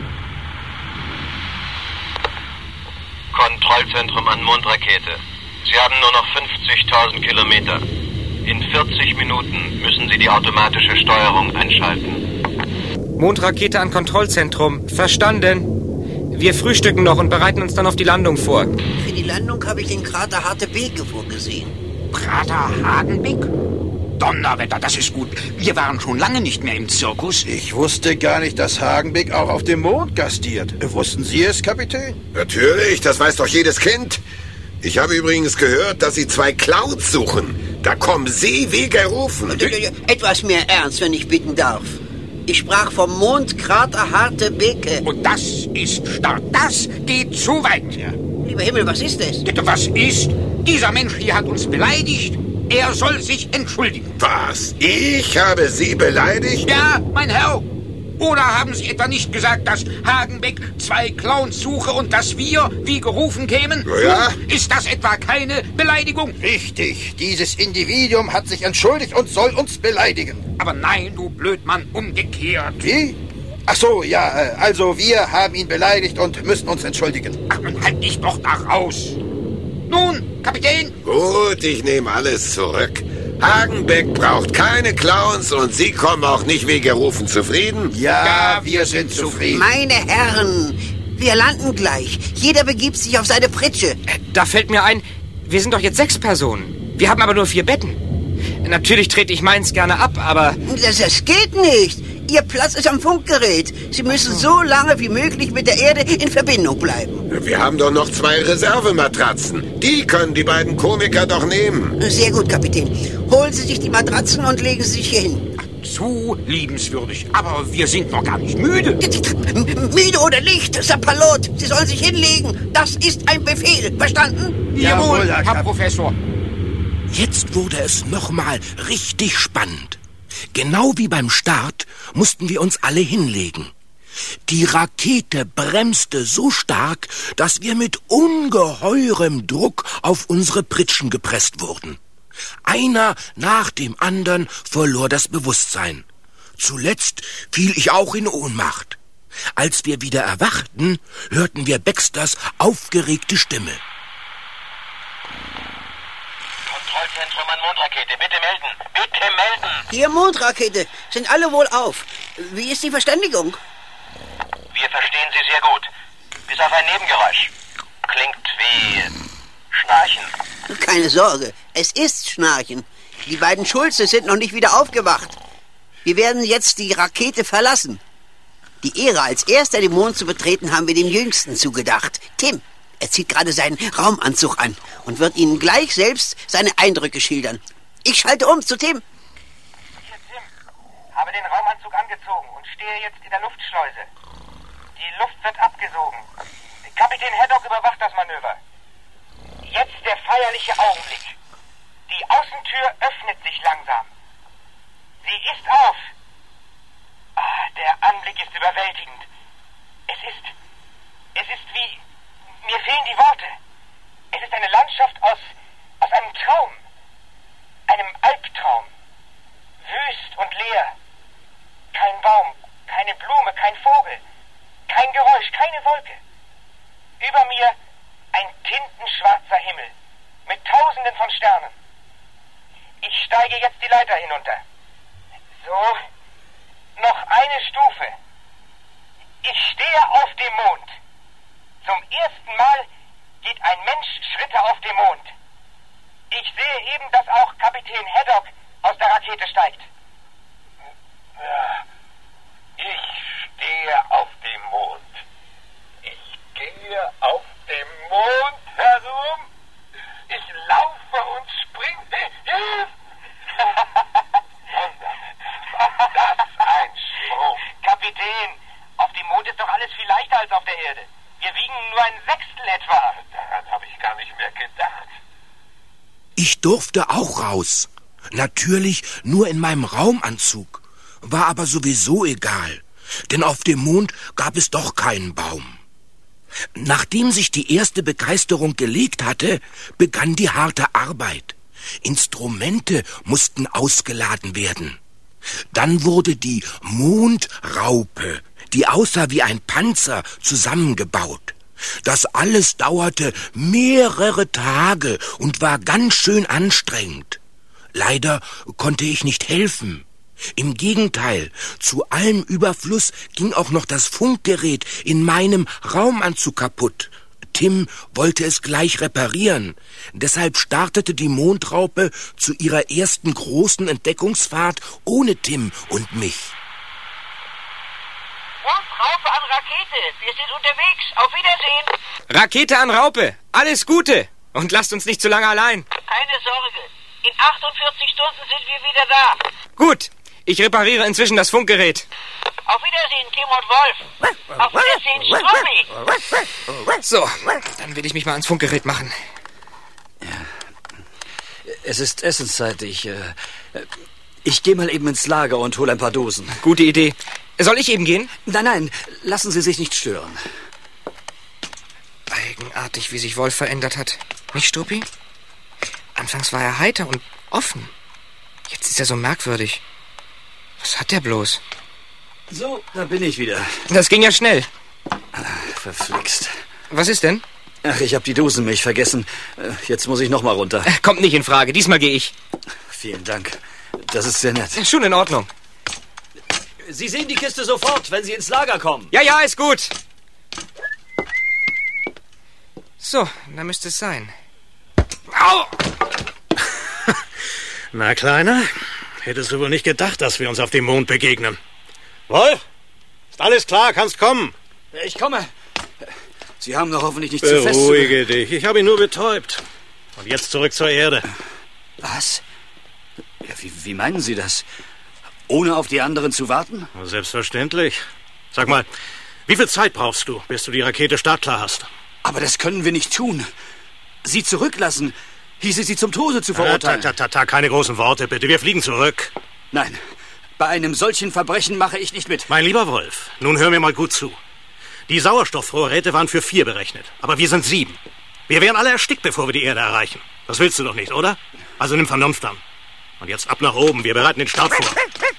Kontrollzentrum an Mondrakete. Sie haben nur noch fünfzigtausend Kilometer. In vierzig Minuten müssen Sie die automatische Steuerung einschalten. Mondrakete an Kontrollzentrum. Verstanden. Wir frühstücken noch und bereiten uns dann auf die Landung vor. Für die Landung habe ich den Krater Harte Beke vorgesehen. Krater Hagenbeck? Donnerwetter, das ist gut. Wir waren schon lange nicht mehr im Zirkus. Ich wusste gar nicht, dass Hagenbeck auch auf dem Mond gastiert. Wussten Sie es, Kapitän? Natürlich, das weiß doch jedes Kind. Ich habe übrigens gehört, dass Sie zwei Clowns suchen. Da kommen Sie wie gerufen. Etwas mehr Ernst, wenn ich bitten darf. Ich sprach vom Mondkrater Harte Beke. Und das ist stark. Das geht zu weit. Ja. Lieber Himmel, was ist es? Was ist? Dieser Mensch hier hat uns beleidigt. Er soll sich entschuldigen. Was? Ich habe Sie beleidigt? Ja, mein Herr. Oder haben Sie etwa nicht gesagt, dass Hagenbeck zwei Clowns suche und dass wir, wie gerufen, kämen? Ja. Ist das etwa keine Beleidigung? Richtig. Dieses Individuum hat sich entschuldigt und soll uns beleidigen. Aber nein, du Blödmann, umgekehrt. Wie? Ach so, ja, also wir haben ihn beleidigt und müssen uns entschuldigen. Ach, nun halt dich doch da raus. Nun, Kapitän. Gut, ich nehme alles zurück. Hagenbeck braucht keine Clowns und Sie kommen auch nicht wie gerufen zufrieden? Ja, wir sind zufrieden. Meine Herren, wir landen gleich. Jeder begibt sich auf seine Pritsche. Da fällt mir ein, wir sind doch jetzt sechs Personen. Wir haben aber nur vier Betten. Natürlich trete ich meins gerne ab, aber... Das, das geht nicht. Ihr Platz ist am Funkgerät. Sie müssen so lange wie möglich mit der Erde in Verbindung bleiben. Wir haben doch noch zwei Reservematratzen. Die können die beiden Komiker doch nehmen. Sehr gut, Kapitän. Holen Sie sich die Matratzen und legen Sie sich hier hin. Zu liebenswürdig, aber wir sind noch gar nicht müde. Müde oder nicht, Sapalot. Sie sollen sich hinlegen. Das ist ein Befehl. Verstanden? Jawohl, Herr, Herr Professor. Jetzt wurde es nochmal richtig spannend. Genau wie beim Start mussten wir uns alle hinlegen. Die Rakete bremste so stark, dass wir mit ungeheurem Druck auf unsere Pritschen gepresst wurden. Einer nach dem anderen verlor das Bewusstsein. Zuletzt fiel ich auch in Ohnmacht. Als wir wieder erwachten, hörten wir Baxters aufgeregte Stimme. Kontrollzentrum an Mondrakete, bitte melden, bitte melden. Hier, Mondrakete, sind alle wohl auf. Wie ist die Verständigung? Wir verstehen Sie sehr gut, bis auf ein Nebengeräusch. Klingt wie Schnarchen. Keine Sorge, es ist Schnarchen. Die beiden Schulze sind noch nicht wieder aufgewacht. Wir werden jetzt die Rakete verlassen. Die Ehre, als erster den Mond zu betreten, haben wir dem Jüngsten zugedacht. Tim, er zieht gerade seinen Raumanzug an und wird Ihnen gleich selbst seine Eindrücke schildern. Ich schalte um zu Tim. Hier, Tim. Habe den Raumanzug angezogen und stehe jetzt in der Luftschleuse. Die Luft wird abgesogen. Kapitän Haddock überwacht das Manöver. Jetzt der feierliche Augenblick. Die Außentür öffnet sich langsam. Sie ist auf. Ah, der Anblick ist überwältigend. Es ist... Es ist wie... Mir fehlen die Worte. Es ist eine Landschaft aus... aus einem Traum. Einem Albtraum. Wüst und leer. Kein Baum, keine Blume, kein Vogel. Kein Geräusch, keine Wolke. Über mir ein tintenschwarzer Himmel mit Tausenden von Sternen. Ich steige jetzt die Leiter hinunter. So, noch eine Stufe. Ich stehe auf dem Mond. Zum ersten Mal geht ein Mensch Schritte auf dem Mond. Ich sehe eben, dass auch Kapitän Haddock aus der Rakete steigt. Ich stehe auf dem Mond. Ich gehe auf dem Mond herum. Ich laufe und springe. Hilf! Das ist ein Sprung. Kapitän, auf dem Mond ist doch alles viel leichter als auf der Erde. Wir wiegen nur ein Sechstel etwa. Daran habe ich gar nicht mehr gedacht. Ich durfte auch raus. Natürlich nur in meinem Raumanzug. War aber sowieso egal. Denn auf dem Mond gab es doch keinen Baum. Nachdem sich die erste Begeisterung gelegt hatte, begann die harte Arbeit. Instrumente mussten ausgeladen werden. Dann wurde die Mondraupe, die aussah wie ein Panzer, zusammengebaut. Das alles dauerte mehrere Tage und war ganz schön anstrengend. Leider konnte ich nicht helfen. Im Gegenteil, zu allem Überfluss ging auch noch das Funkgerät in meinem Raumanzug kaputt. Tim wollte es gleich reparieren. Deshalb startete die Mondraupe zu ihrer ersten großen Entdeckungsfahrt ohne Tim und mich. Mondraupe an Rakete. Wir sind unterwegs. Auf Wiedersehen. Rakete an Raupe. Alles Gute. Und lasst uns nicht zu lange allein. Keine Sorge. In achtundvierzig Stunden sind wir wieder da. Gut. Ich repariere inzwischen das Funkgerät. Auf Wiedersehen, Tim und Wolf. Auf Wiedersehen, Struppi. So, dann will ich mich mal ans Funkgerät machen. Es ist Essenszeit. Ich, äh, ich gehe mal eben ins Lager und hole ein paar Dosen. Gute Idee. Soll ich eben gehen? Nein, nein, lassen Sie sich nicht stören. Eigenartig, wie sich Wolf verändert hat. Nicht, Struppi? Anfangs war er heiter und offen. Jetzt ist er so merkwürdig. Was hat der bloß? So, da bin ich wieder. Das ging ja schnell. Verflixt. Was ist denn? Ach, ich habe die Dosenmilch vergessen. Jetzt muss ich noch mal runter. Kommt nicht in Frage. Diesmal gehe ich. Vielen Dank. Das ist sehr nett. Schon in Ordnung. Sie sehen die Kiste sofort, wenn Sie ins Lager kommen. Ja, ja, ist gut. So, da müsste es sein. Au! Na, Kleiner, hättest du wohl nicht gedacht, dass wir uns auf dem Mond begegnen. Wolf, ist alles klar, kannst kommen. Ich komme. Sie haben doch hoffentlich nicht zu fest... Beruhige dich, ich habe ihn nur betäubt. Und jetzt zurück zur Erde. Was? Ja, wie, wie meinen Sie das? Ohne auf die anderen zu warten? Selbstverständlich. Sag mal, wie viel Zeit brauchst du, bis du die Rakete startklar hast? Aber das können wir nicht tun. Sie zurücklassen, hieße sie zum Tode zu verurteilen. Ta, ta, ta, ta, keine großen Worte, bitte. Wir fliegen zurück. Nein, bei einem solchen Verbrechen mache ich nicht mit. Mein lieber Wolf, nun hör mir mal gut zu. Die Sauerstoffvorräte waren für vier berechnet, aber wir sind sieben. Wir wären alle erstickt, bevor wir die Erde erreichen. Das willst du doch nicht, oder? Also nimm Vernunft an. Und jetzt ab nach oben, wir bereiten den Start vor.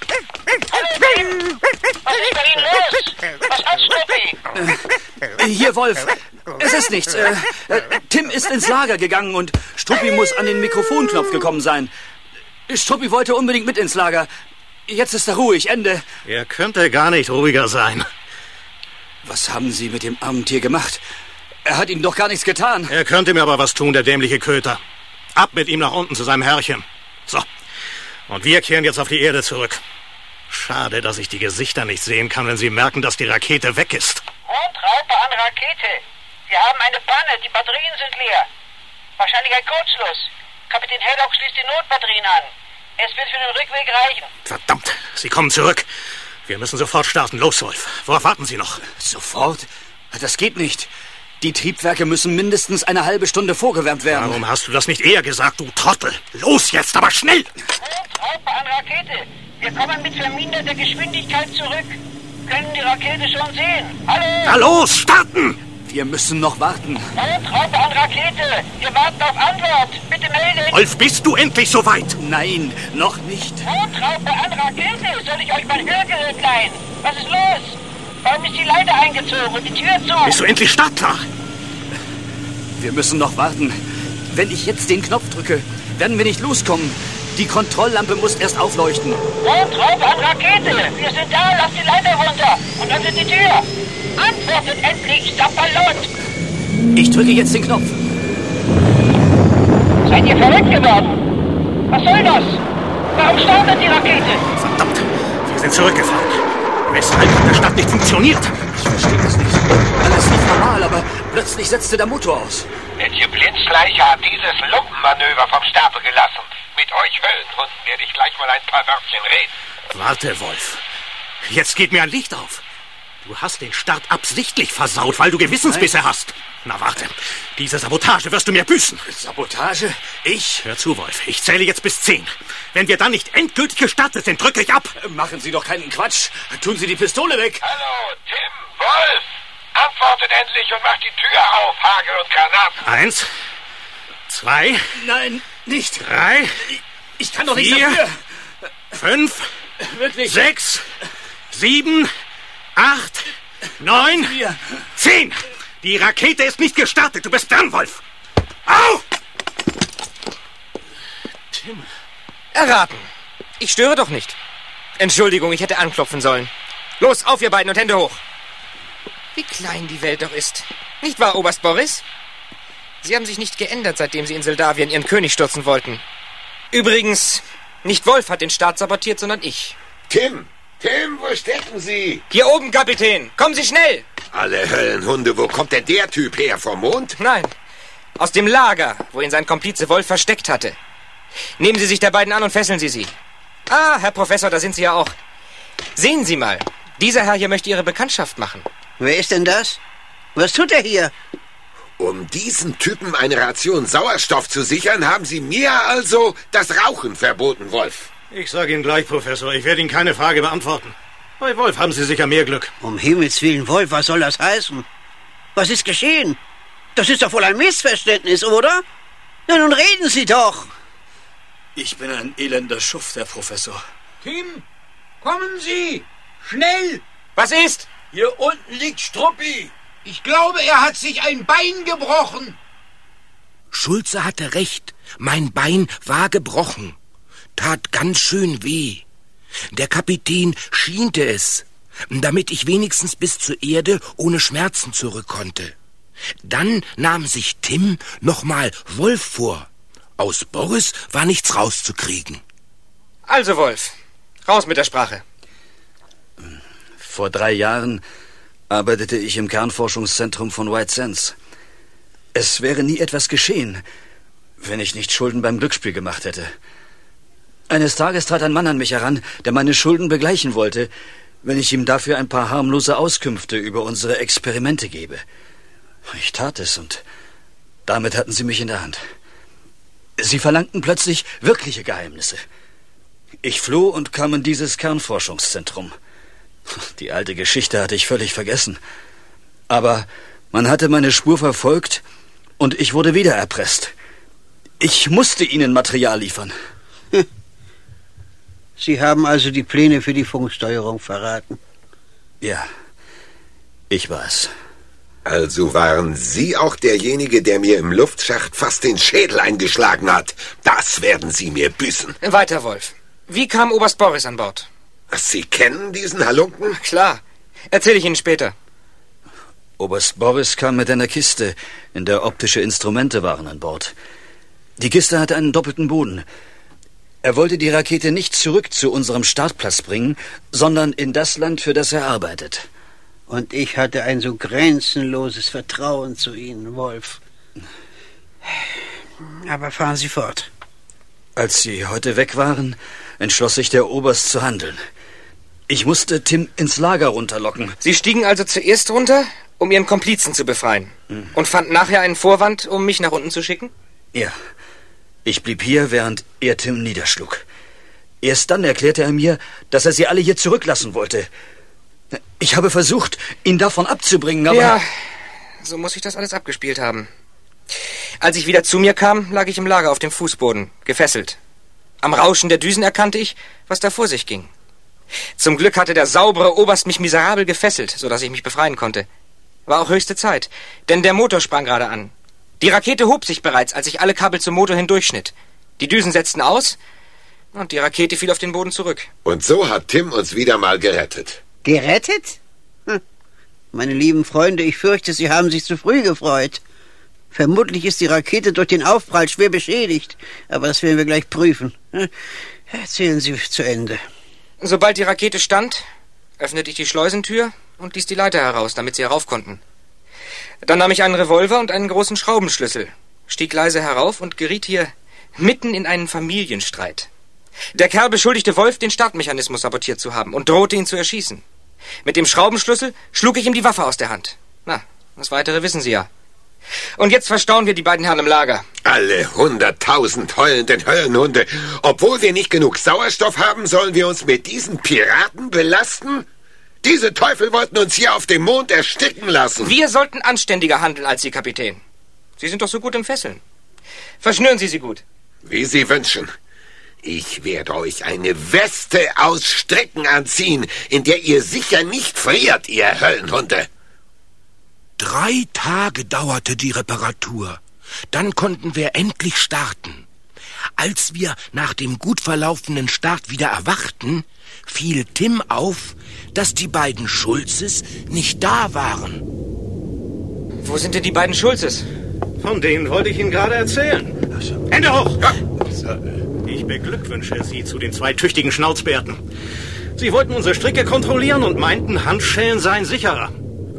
Was ist bei Ihnen los? Was hat Struppi? Äh, hier, Wolf. Es ist nichts. Äh, äh, Tim ist ins Lager gegangen und Struppi muss an den Mikrofonknopf gekommen sein. Struppi wollte unbedingt mit ins Lager. Jetzt ist er ruhig. Ende. Er könnte gar nicht ruhiger sein. Was haben Sie mit dem armen Tier gemacht? Er hat Ihnen doch gar nichts getan. Er könnte mir aber was tun, der dämliche Köter. Ab mit ihm nach unten zu seinem Herrchen. So. Und wir kehren jetzt auf die Erde zurück. Schade, dass ich die Gesichter nicht sehen kann, wenn sie merken, dass die Rakete weg ist. Mondraupe an Rakete. Wir haben eine Panne, die Batterien sind leer. Wahrscheinlich ein Kurzschluss. Kapitän Haddock schließt die Notbatterien an. Es wird für den Rückweg reichen. Verdammt, sie kommen zurück. Wir müssen sofort starten. Los, Wolf. Worauf warten Sie noch? Sofort? Das geht nicht. Die Triebwerke müssen mindestens eine halbe Stunde vorgewärmt werden. Warum hast du das nicht eher gesagt, du Trottel? Los jetzt, aber schnell! Mondraupe an Rakete. Wir kommen mit verminderter Geschwindigkeit zurück. Können die Rakete schon sehen? Hallo? Na los, starten! Wir müssen noch warten. Mondraupe an Rakete. Wir warten auf Antwort. Bitte melden. Wolf, bist du endlich soweit? Nein, noch nicht. Mondraupe an Rakete. Soll ich euch mein Hörgerät leihen? Was ist los? Warum ist die Leiter eingezogen und die Tür zu? Bist du endlich startklar? Wir müssen noch warten. Wenn ich jetzt den Knopf drücke, werden wir nicht loskommen. Die Kontrolllampe muss erst aufleuchten. Mondraupe an Rakete. Wir sind da. Lasst die Leiter runter. Und öffnet die Tür. Antwortet endlich, Sapperlot! Ich drücke jetzt den Knopf. Seid ihr verrückt geworden? Was soll das? Warum startet die Rakete? Verdammt, wir sind zurückgefahren. Weshalb hat der Start nicht funktioniert? Ich verstehe es nicht. Alles lief normal, aber plötzlich setzte der Motor aus. Welche Blitzleiche hat dieses Lumpenmanöver vom Stapel gelassen? Mit euch Höllenhunden werde ich gleich mal ein paar Wörtchen reden. Warte, Wolf. Jetzt geht mir ein Licht auf. Du hast den Start absichtlich versaut, weil du Gewissensbisse Nein. hast. Na warte, diese Sabotage wirst du mir büßen. Sabotage? Ich? Hör zu, Wolf, ich zähle jetzt bis zehn. Wenn wir dann nicht endgültig gestartet sind, drücke ich ab. Machen Sie doch keinen Quatsch. Tun Sie die Pistole weg. Hallo, Tim, Wolf. Antwortet endlich und macht die Tür auf, Hagel und Granaten. Eins, zwei. Nein, nicht. Drei. Ich, ich kann doch vier, nicht dafür. Fünf. Wirklich? Sechs. Sieben. Acht, neun, zehn. Die Rakete ist nicht gestartet. Du bist dran, Wolf. Au! Tim. Erraten. Ich störe doch nicht. Entschuldigung, ich hätte anklopfen sollen. Los, auf ihr beiden und Hände hoch. Wie klein die Welt doch ist. Nicht wahr, Oberst Boris? Sie haben sich nicht geändert, seitdem Sie in Seldavien Ihren König stürzen wollten. Übrigens, nicht Wolf hat den Start sabotiert, sondern ich. Tim! Tim, wo stecken Sie? Hier oben, Kapitän. Kommen Sie schnell. Alle Höllenhunde, wo kommt denn der Typ her? Vom Mond? Nein, aus dem Lager, wo ihn sein Komplize Wolf versteckt hatte. Nehmen Sie sich der beiden an und fesseln Sie sie. Ah, Herr Professor, da sind Sie ja auch. Sehen Sie mal, dieser Herr hier möchte Ihre Bekanntschaft machen. Wer ist denn das? Was tut er hier? Um diesen Typen eine Ration Sauerstoff zu sichern, haben Sie mir also das Rauchen verboten, Wolf. Ich sage Ihnen gleich, Professor, ich werde Ihnen keine Frage beantworten. Bei Wolf haben Sie sicher mehr Glück. Um Himmels Willen, Wolf, was soll das heißen? Was ist geschehen? Das ist doch wohl ein Missverständnis, oder? Na, nun reden Sie doch. Ich bin ein elender Schuft, Herr Professor. Tim, kommen Sie! Schnell! Was ist? Hier unten liegt Struppi. Ich glaube, er hat sich ein Bein gebrochen. Schulze hatte recht. Mein Bein war gebrochen. tat ganz schön weh. Der Kapitän schiente es, damit ich wenigstens bis zur Erde ohne Schmerzen zurück konnte. Dann nahm sich Tim nochmal Wolf vor. Aus Boris war nichts rauszukriegen. Also, Wolf, raus mit der Sprache. Vor drei Jahren arbeitete ich im Kernforschungszentrum von White Sands. Es wäre nie etwas geschehen, wenn ich nicht Schulden beim Glücksspiel gemacht hätte. Eines Tages trat ein Mann an mich heran, der meine Schulden begleichen wollte, wenn ich ihm dafür ein paar harmlose Auskünfte über unsere Experimente gebe. Ich tat es und damit hatten sie mich in der Hand. Sie verlangten plötzlich wirkliche Geheimnisse. Ich floh und kam in dieses Kernforschungszentrum. Die alte Geschichte hatte ich völlig vergessen. Aber man hatte meine Spur verfolgt und ich wurde wieder erpresst. Ich musste ihnen Material liefern. Sie haben also die Pläne für die Funksteuerung verraten? Ja, ich war es. Also waren Sie auch derjenige, der mir im Luftschacht fast den Schädel eingeschlagen hat. Das werden Sie mir büßen. Weiter, Wolf. Wie kam Oberst Boris an Bord? Sie kennen diesen Halunken? Klar. Erzähle ich Ihnen später. Oberst Boris kam mit einer Kiste, in der optische Instrumente waren an Bord. Die Kiste hatte einen doppelten Boden. Er wollte die Rakete nicht zurück zu unserem Startplatz bringen, sondern in das Land, für das er arbeitet. Und ich hatte ein so grenzenloses Vertrauen zu Ihnen, Wolf. Aber fahren Sie fort. Als Sie heute weg waren, entschloss sich der Oberst zu handeln. Ich musste Tim ins Lager runterlocken. Sie stiegen also zuerst runter, um Ihren Komplizen zu befreien. Hm. Und fanden nachher einen Vorwand, um mich nach unten zu schicken? Ja. Ich blieb hier, während er Tim niederschlug. Erst dann erklärte er mir, dass er sie alle hier zurücklassen wollte. Ich habe versucht, ihn davon abzubringen, aber... Ja, so muss ich das alles abgespielt haben. Als ich wieder zu mir kam, lag ich im Lager auf dem Fußboden, gefesselt. Am Rauschen der Düsen erkannte ich, was da vor sich ging. Zum Glück hatte der saubere Oberst mich miserabel gefesselt, sodass ich mich befreien konnte. War auch höchste Zeit, denn der Motor sprang gerade an. Die Rakete hob sich bereits, als ich alle Kabel zum Motor hindurchschnitt. Die Düsen setzten aus und die Rakete fiel auf den Boden zurück. Und so hat Tim uns wieder mal gerettet. Gerettet? Hm. Meine lieben Freunde, ich fürchte, Sie haben sich zu früh gefreut. Vermutlich ist die Rakete durch den Aufprall schwer beschädigt, aber das werden wir gleich prüfen. Erzählen Sie zu Ende. Sobald die Rakete stand, öffnete ich die Schleusentür und ließ die Leiter heraus, damit sie herauf konnten. Dann nahm ich einen Revolver und einen großen Schraubenschlüssel, stieg leise herauf und geriet hier mitten in einen Familienstreit. Der Kerl beschuldigte Wolf, den Startmechanismus sabotiert zu haben und drohte ihn zu erschießen. Mit dem Schraubenschlüssel schlug ich ihm die Waffe aus der Hand. Na, das Weitere wissen Sie ja. Und jetzt verstauen wir die beiden Herren im Lager. Alle hunderttausend heulenden Höllenhunde. Obwohl wir nicht genug Sauerstoff haben, sollen wir uns mit diesen Piraten belasten? Diese Teufel wollten uns hier auf dem Mond ersticken lassen. Wir sollten anständiger handeln als Sie, Kapitän. Sie sind doch so gut im Fesseln. Verschnüren Sie sie gut. Wie Sie wünschen. Ich werde euch eine Weste aus Stricken anziehen, in der ihr sicher nicht friert, ihr Höllenhunde. Drei Tage dauerte die Reparatur. Dann konnten wir endlich starten. Als wir nach dem gut verlaufenden Start wieder erwachten, fiel Tim auf, dass die beiden Schulzes nicht da waren. Wo sind denn die beiden Schulzes? Von denen wollte ich Ihnen gerade erzählen. Hände hoch! Ja. Ich beglückwünsche Sie zu den zwei tüchtigen Schnauzbärten. Sie wollten unsere Stricke kontrollieren und meinten, Handschellen seien sicherer.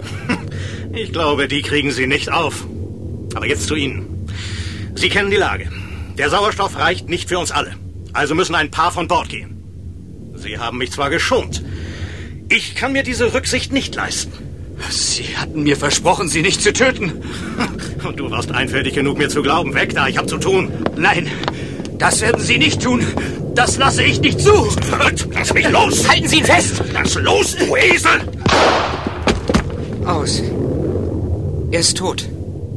Ich glaube, die kriegen Sie nicht auf. Aber jetzt zu Ihnen. Sie kennen die Lage. Der Sauerstoff reicht nicht für uns alle. Also müssen ein paar von Bord gehen. Sie haben mich zwar geschont. Ich kann mir diese Rücksicht nicht leisten. Sie hatten mir versprochen, Sie nicht zu töten. Und du warst einfältig genug, mir zu glauben. Weg da, ich hab zu tun. Nein, das werden Sie nicht tun. Das lasse ich nicht zu. Lass mich los. Halten Sie ihn fest. Lass los, du Esel. Aus. Er ist tot.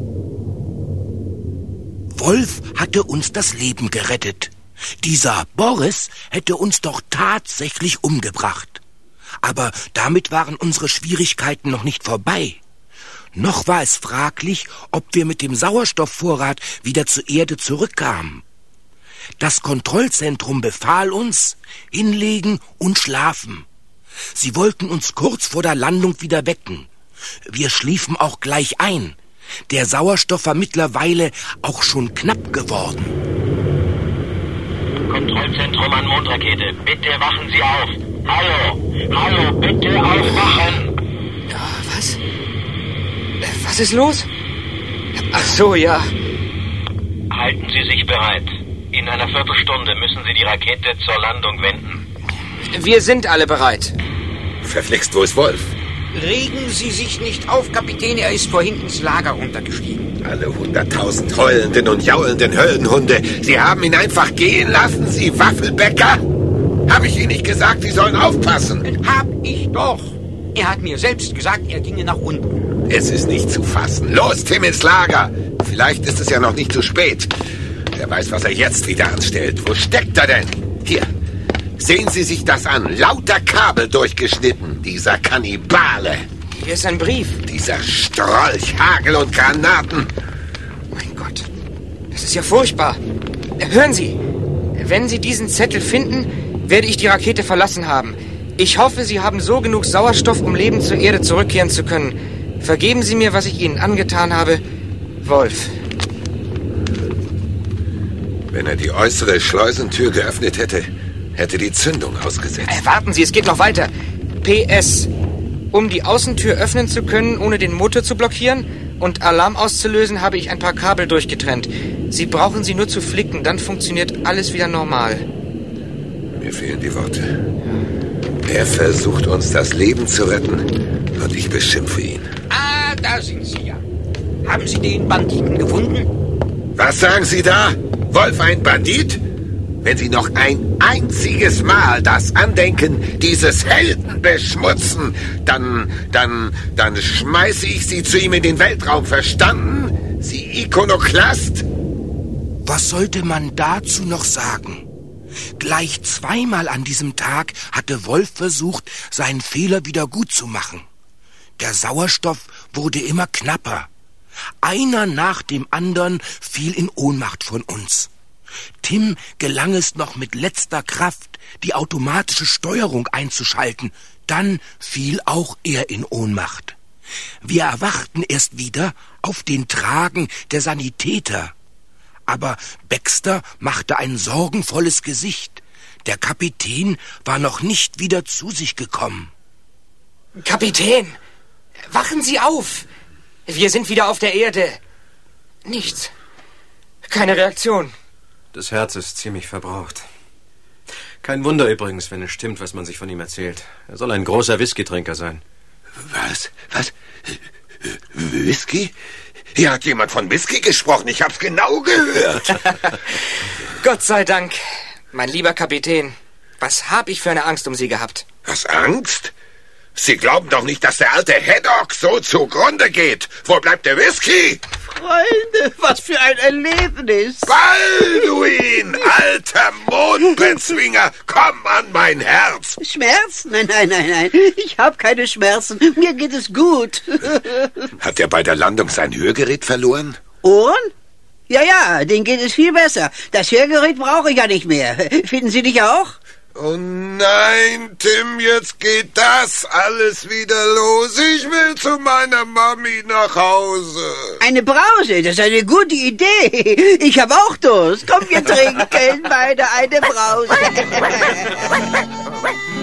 Wolf hatte uns das Leben gerettet. Dieser Boris hätte uns doch tatsächlich umgebracht. Aber damit waren unsere Schwierigkeiten noch nicht vorbei. Noch war es fraglich, ob wir mit dem Sauerstoffvorrat wieder zur Erde zurückkamen. Das Kontrollzentrum befahl uns, hinlegen und schlafen. Sie wollten uns kurz vor der Landung wieder wecken. Wir schliefen auch gleich ein. Der Sauerstoff war mittlerweile auch schon knapp geworden. Kontrollzentrum an Mondrakete, bitte wachen Sie auf. Hallo, hallo, bitte aufwachen. Ja, was? Was ist los? Ach so, ja. Halten Sie sich bereit. In einer Viertelstunde müssen Sie die Rakete zur Landung wenden. Wir sind alle bereit. Verflixt, wo ist Wolf? Regen Sie sich nicht auf, Kapitän. Er ist vorhin ins Lager runtergestiegen. Alle hunderttausend heulenden und jaulenden Höllenhunde. Sie haben ihn einfach gehen lassen, Sie Waffelbäcker. Habe ich Ihnen nicht gesagt, Sie sollen aufpassen? Hab ich doch. Er hat mir selbst gesagt, er ginge nach unten. Es ist nicht zu fassen. Los, Tim, ins Lager. Vielleicht ist es ja noch nicht zu spät. Wer weiß, was er jetzt wieder anstellt. Wo steckt er denn? Hier. Sehen Sie sich das an. Lauter Kabel durchgeschnitten. Dieser Kannibale. Hier ist ein Brief. Dieser Strolch, Hagel und Granaten. Mein Gott. Das ist ja furchtbar. Hören Sie. Wenn Sie diesen Zettel finden, werde ich die Rakete verlassen haben. Ich hoffe, Sie haben so genug Sauerstoff, um lebend zur Erde zurückkehren zu können. Vergeben Sie mir, was ich Ihnen angetan habe. Wolf. Wenn er die äußere Schleusentür geöffnet hätte, hätte die Zündung ausgesetzt. Äh, warten Sie, es geht noch weiter. P S. Um die Außentür öffnen zu können, ohne den Motor zu blockieren und Alarm auszulösen, habe ich ein paar Kabel durchgetrennt. Sie brauchen sie nur zu flicken, dann funktioniert alles wieder normal. Mir fehlen die Worte. Er versucht uns das Leben zu retten und ich beschimpfe ihn. Ah, da sind Sie ja. Haben Sie den Banditen gefunden? Was sagen Sie da? Wolf ein Bandit? Wenn Sie noch ein einziges Mal das Andenken dieses Helden beschmutzen, dann, dann, dann schmeiße ich Sie zu ihm in den Weltraum, verstanden? Sie Ikonoklast? Was sollte man dazu noch sagen? Gleich zweimal an diesem Tag hatte Wolf versucht, seinen Fehler wieder gut zu machen. Der Sauerstoff wurde immer knapper. Einer nach dem anderen fiel in Ohnmacht von uns. Tim gelang es noch mit letzter Kraft, die automatische Steuerung einzuschalten. Dann fiel auch er in Ohnmacht. Wir erwachten erst wieder auf den Tragen der Sanitäter. Aber Baxter machte ein sorgenvolles Gesicht. Der Kapitän war noch nicht wieder zu sich gekommen. Kapitän, wachen Sie auf! Wir sind wieder auf der Erde. Nichts. Keine Reaktion. Das Herz ist ziemlich verbraucht. Kein Wunder übrigens, wenn es stimmt, was man sich von ihm erzählt. Er soll ein großer Whisky-Trinker sein. Was? Was? Whisky? Hier hat jemand von Whisky gesprochen. Ich hab's genau gehört. Gott sei Dank, mein lieber Kapitän. Was hab ich für eine Angst um Sie gehabt? Was, Angst? Sie glauben doch nicht, dass der alte Haddock so zugrunde geht. Wo bleibt der Whisky? Freunde, was für ein Erlebnis. Balduin, alter Mondbezwinger, komm an mein Herz. Schmerzen? Nein, nein, nein, nein. Ich habe keine Schmerzen. Mir geht es gut. Hat er bei der Landung sein Hörgerät verloren? Ohren? Ja, ja, denen geht es viel besser. Das Hörgerät brauche ich ja nicht mehr. Finden Sie nicht auch? Oh nein, Tim, jetzt geht das alles wieder los. Ich will zu meiner Mami nach Hause. Eine Brause, das ist eine gute Idee. Ich habe auch Durst. Komm, wir trinken beide eine Brause.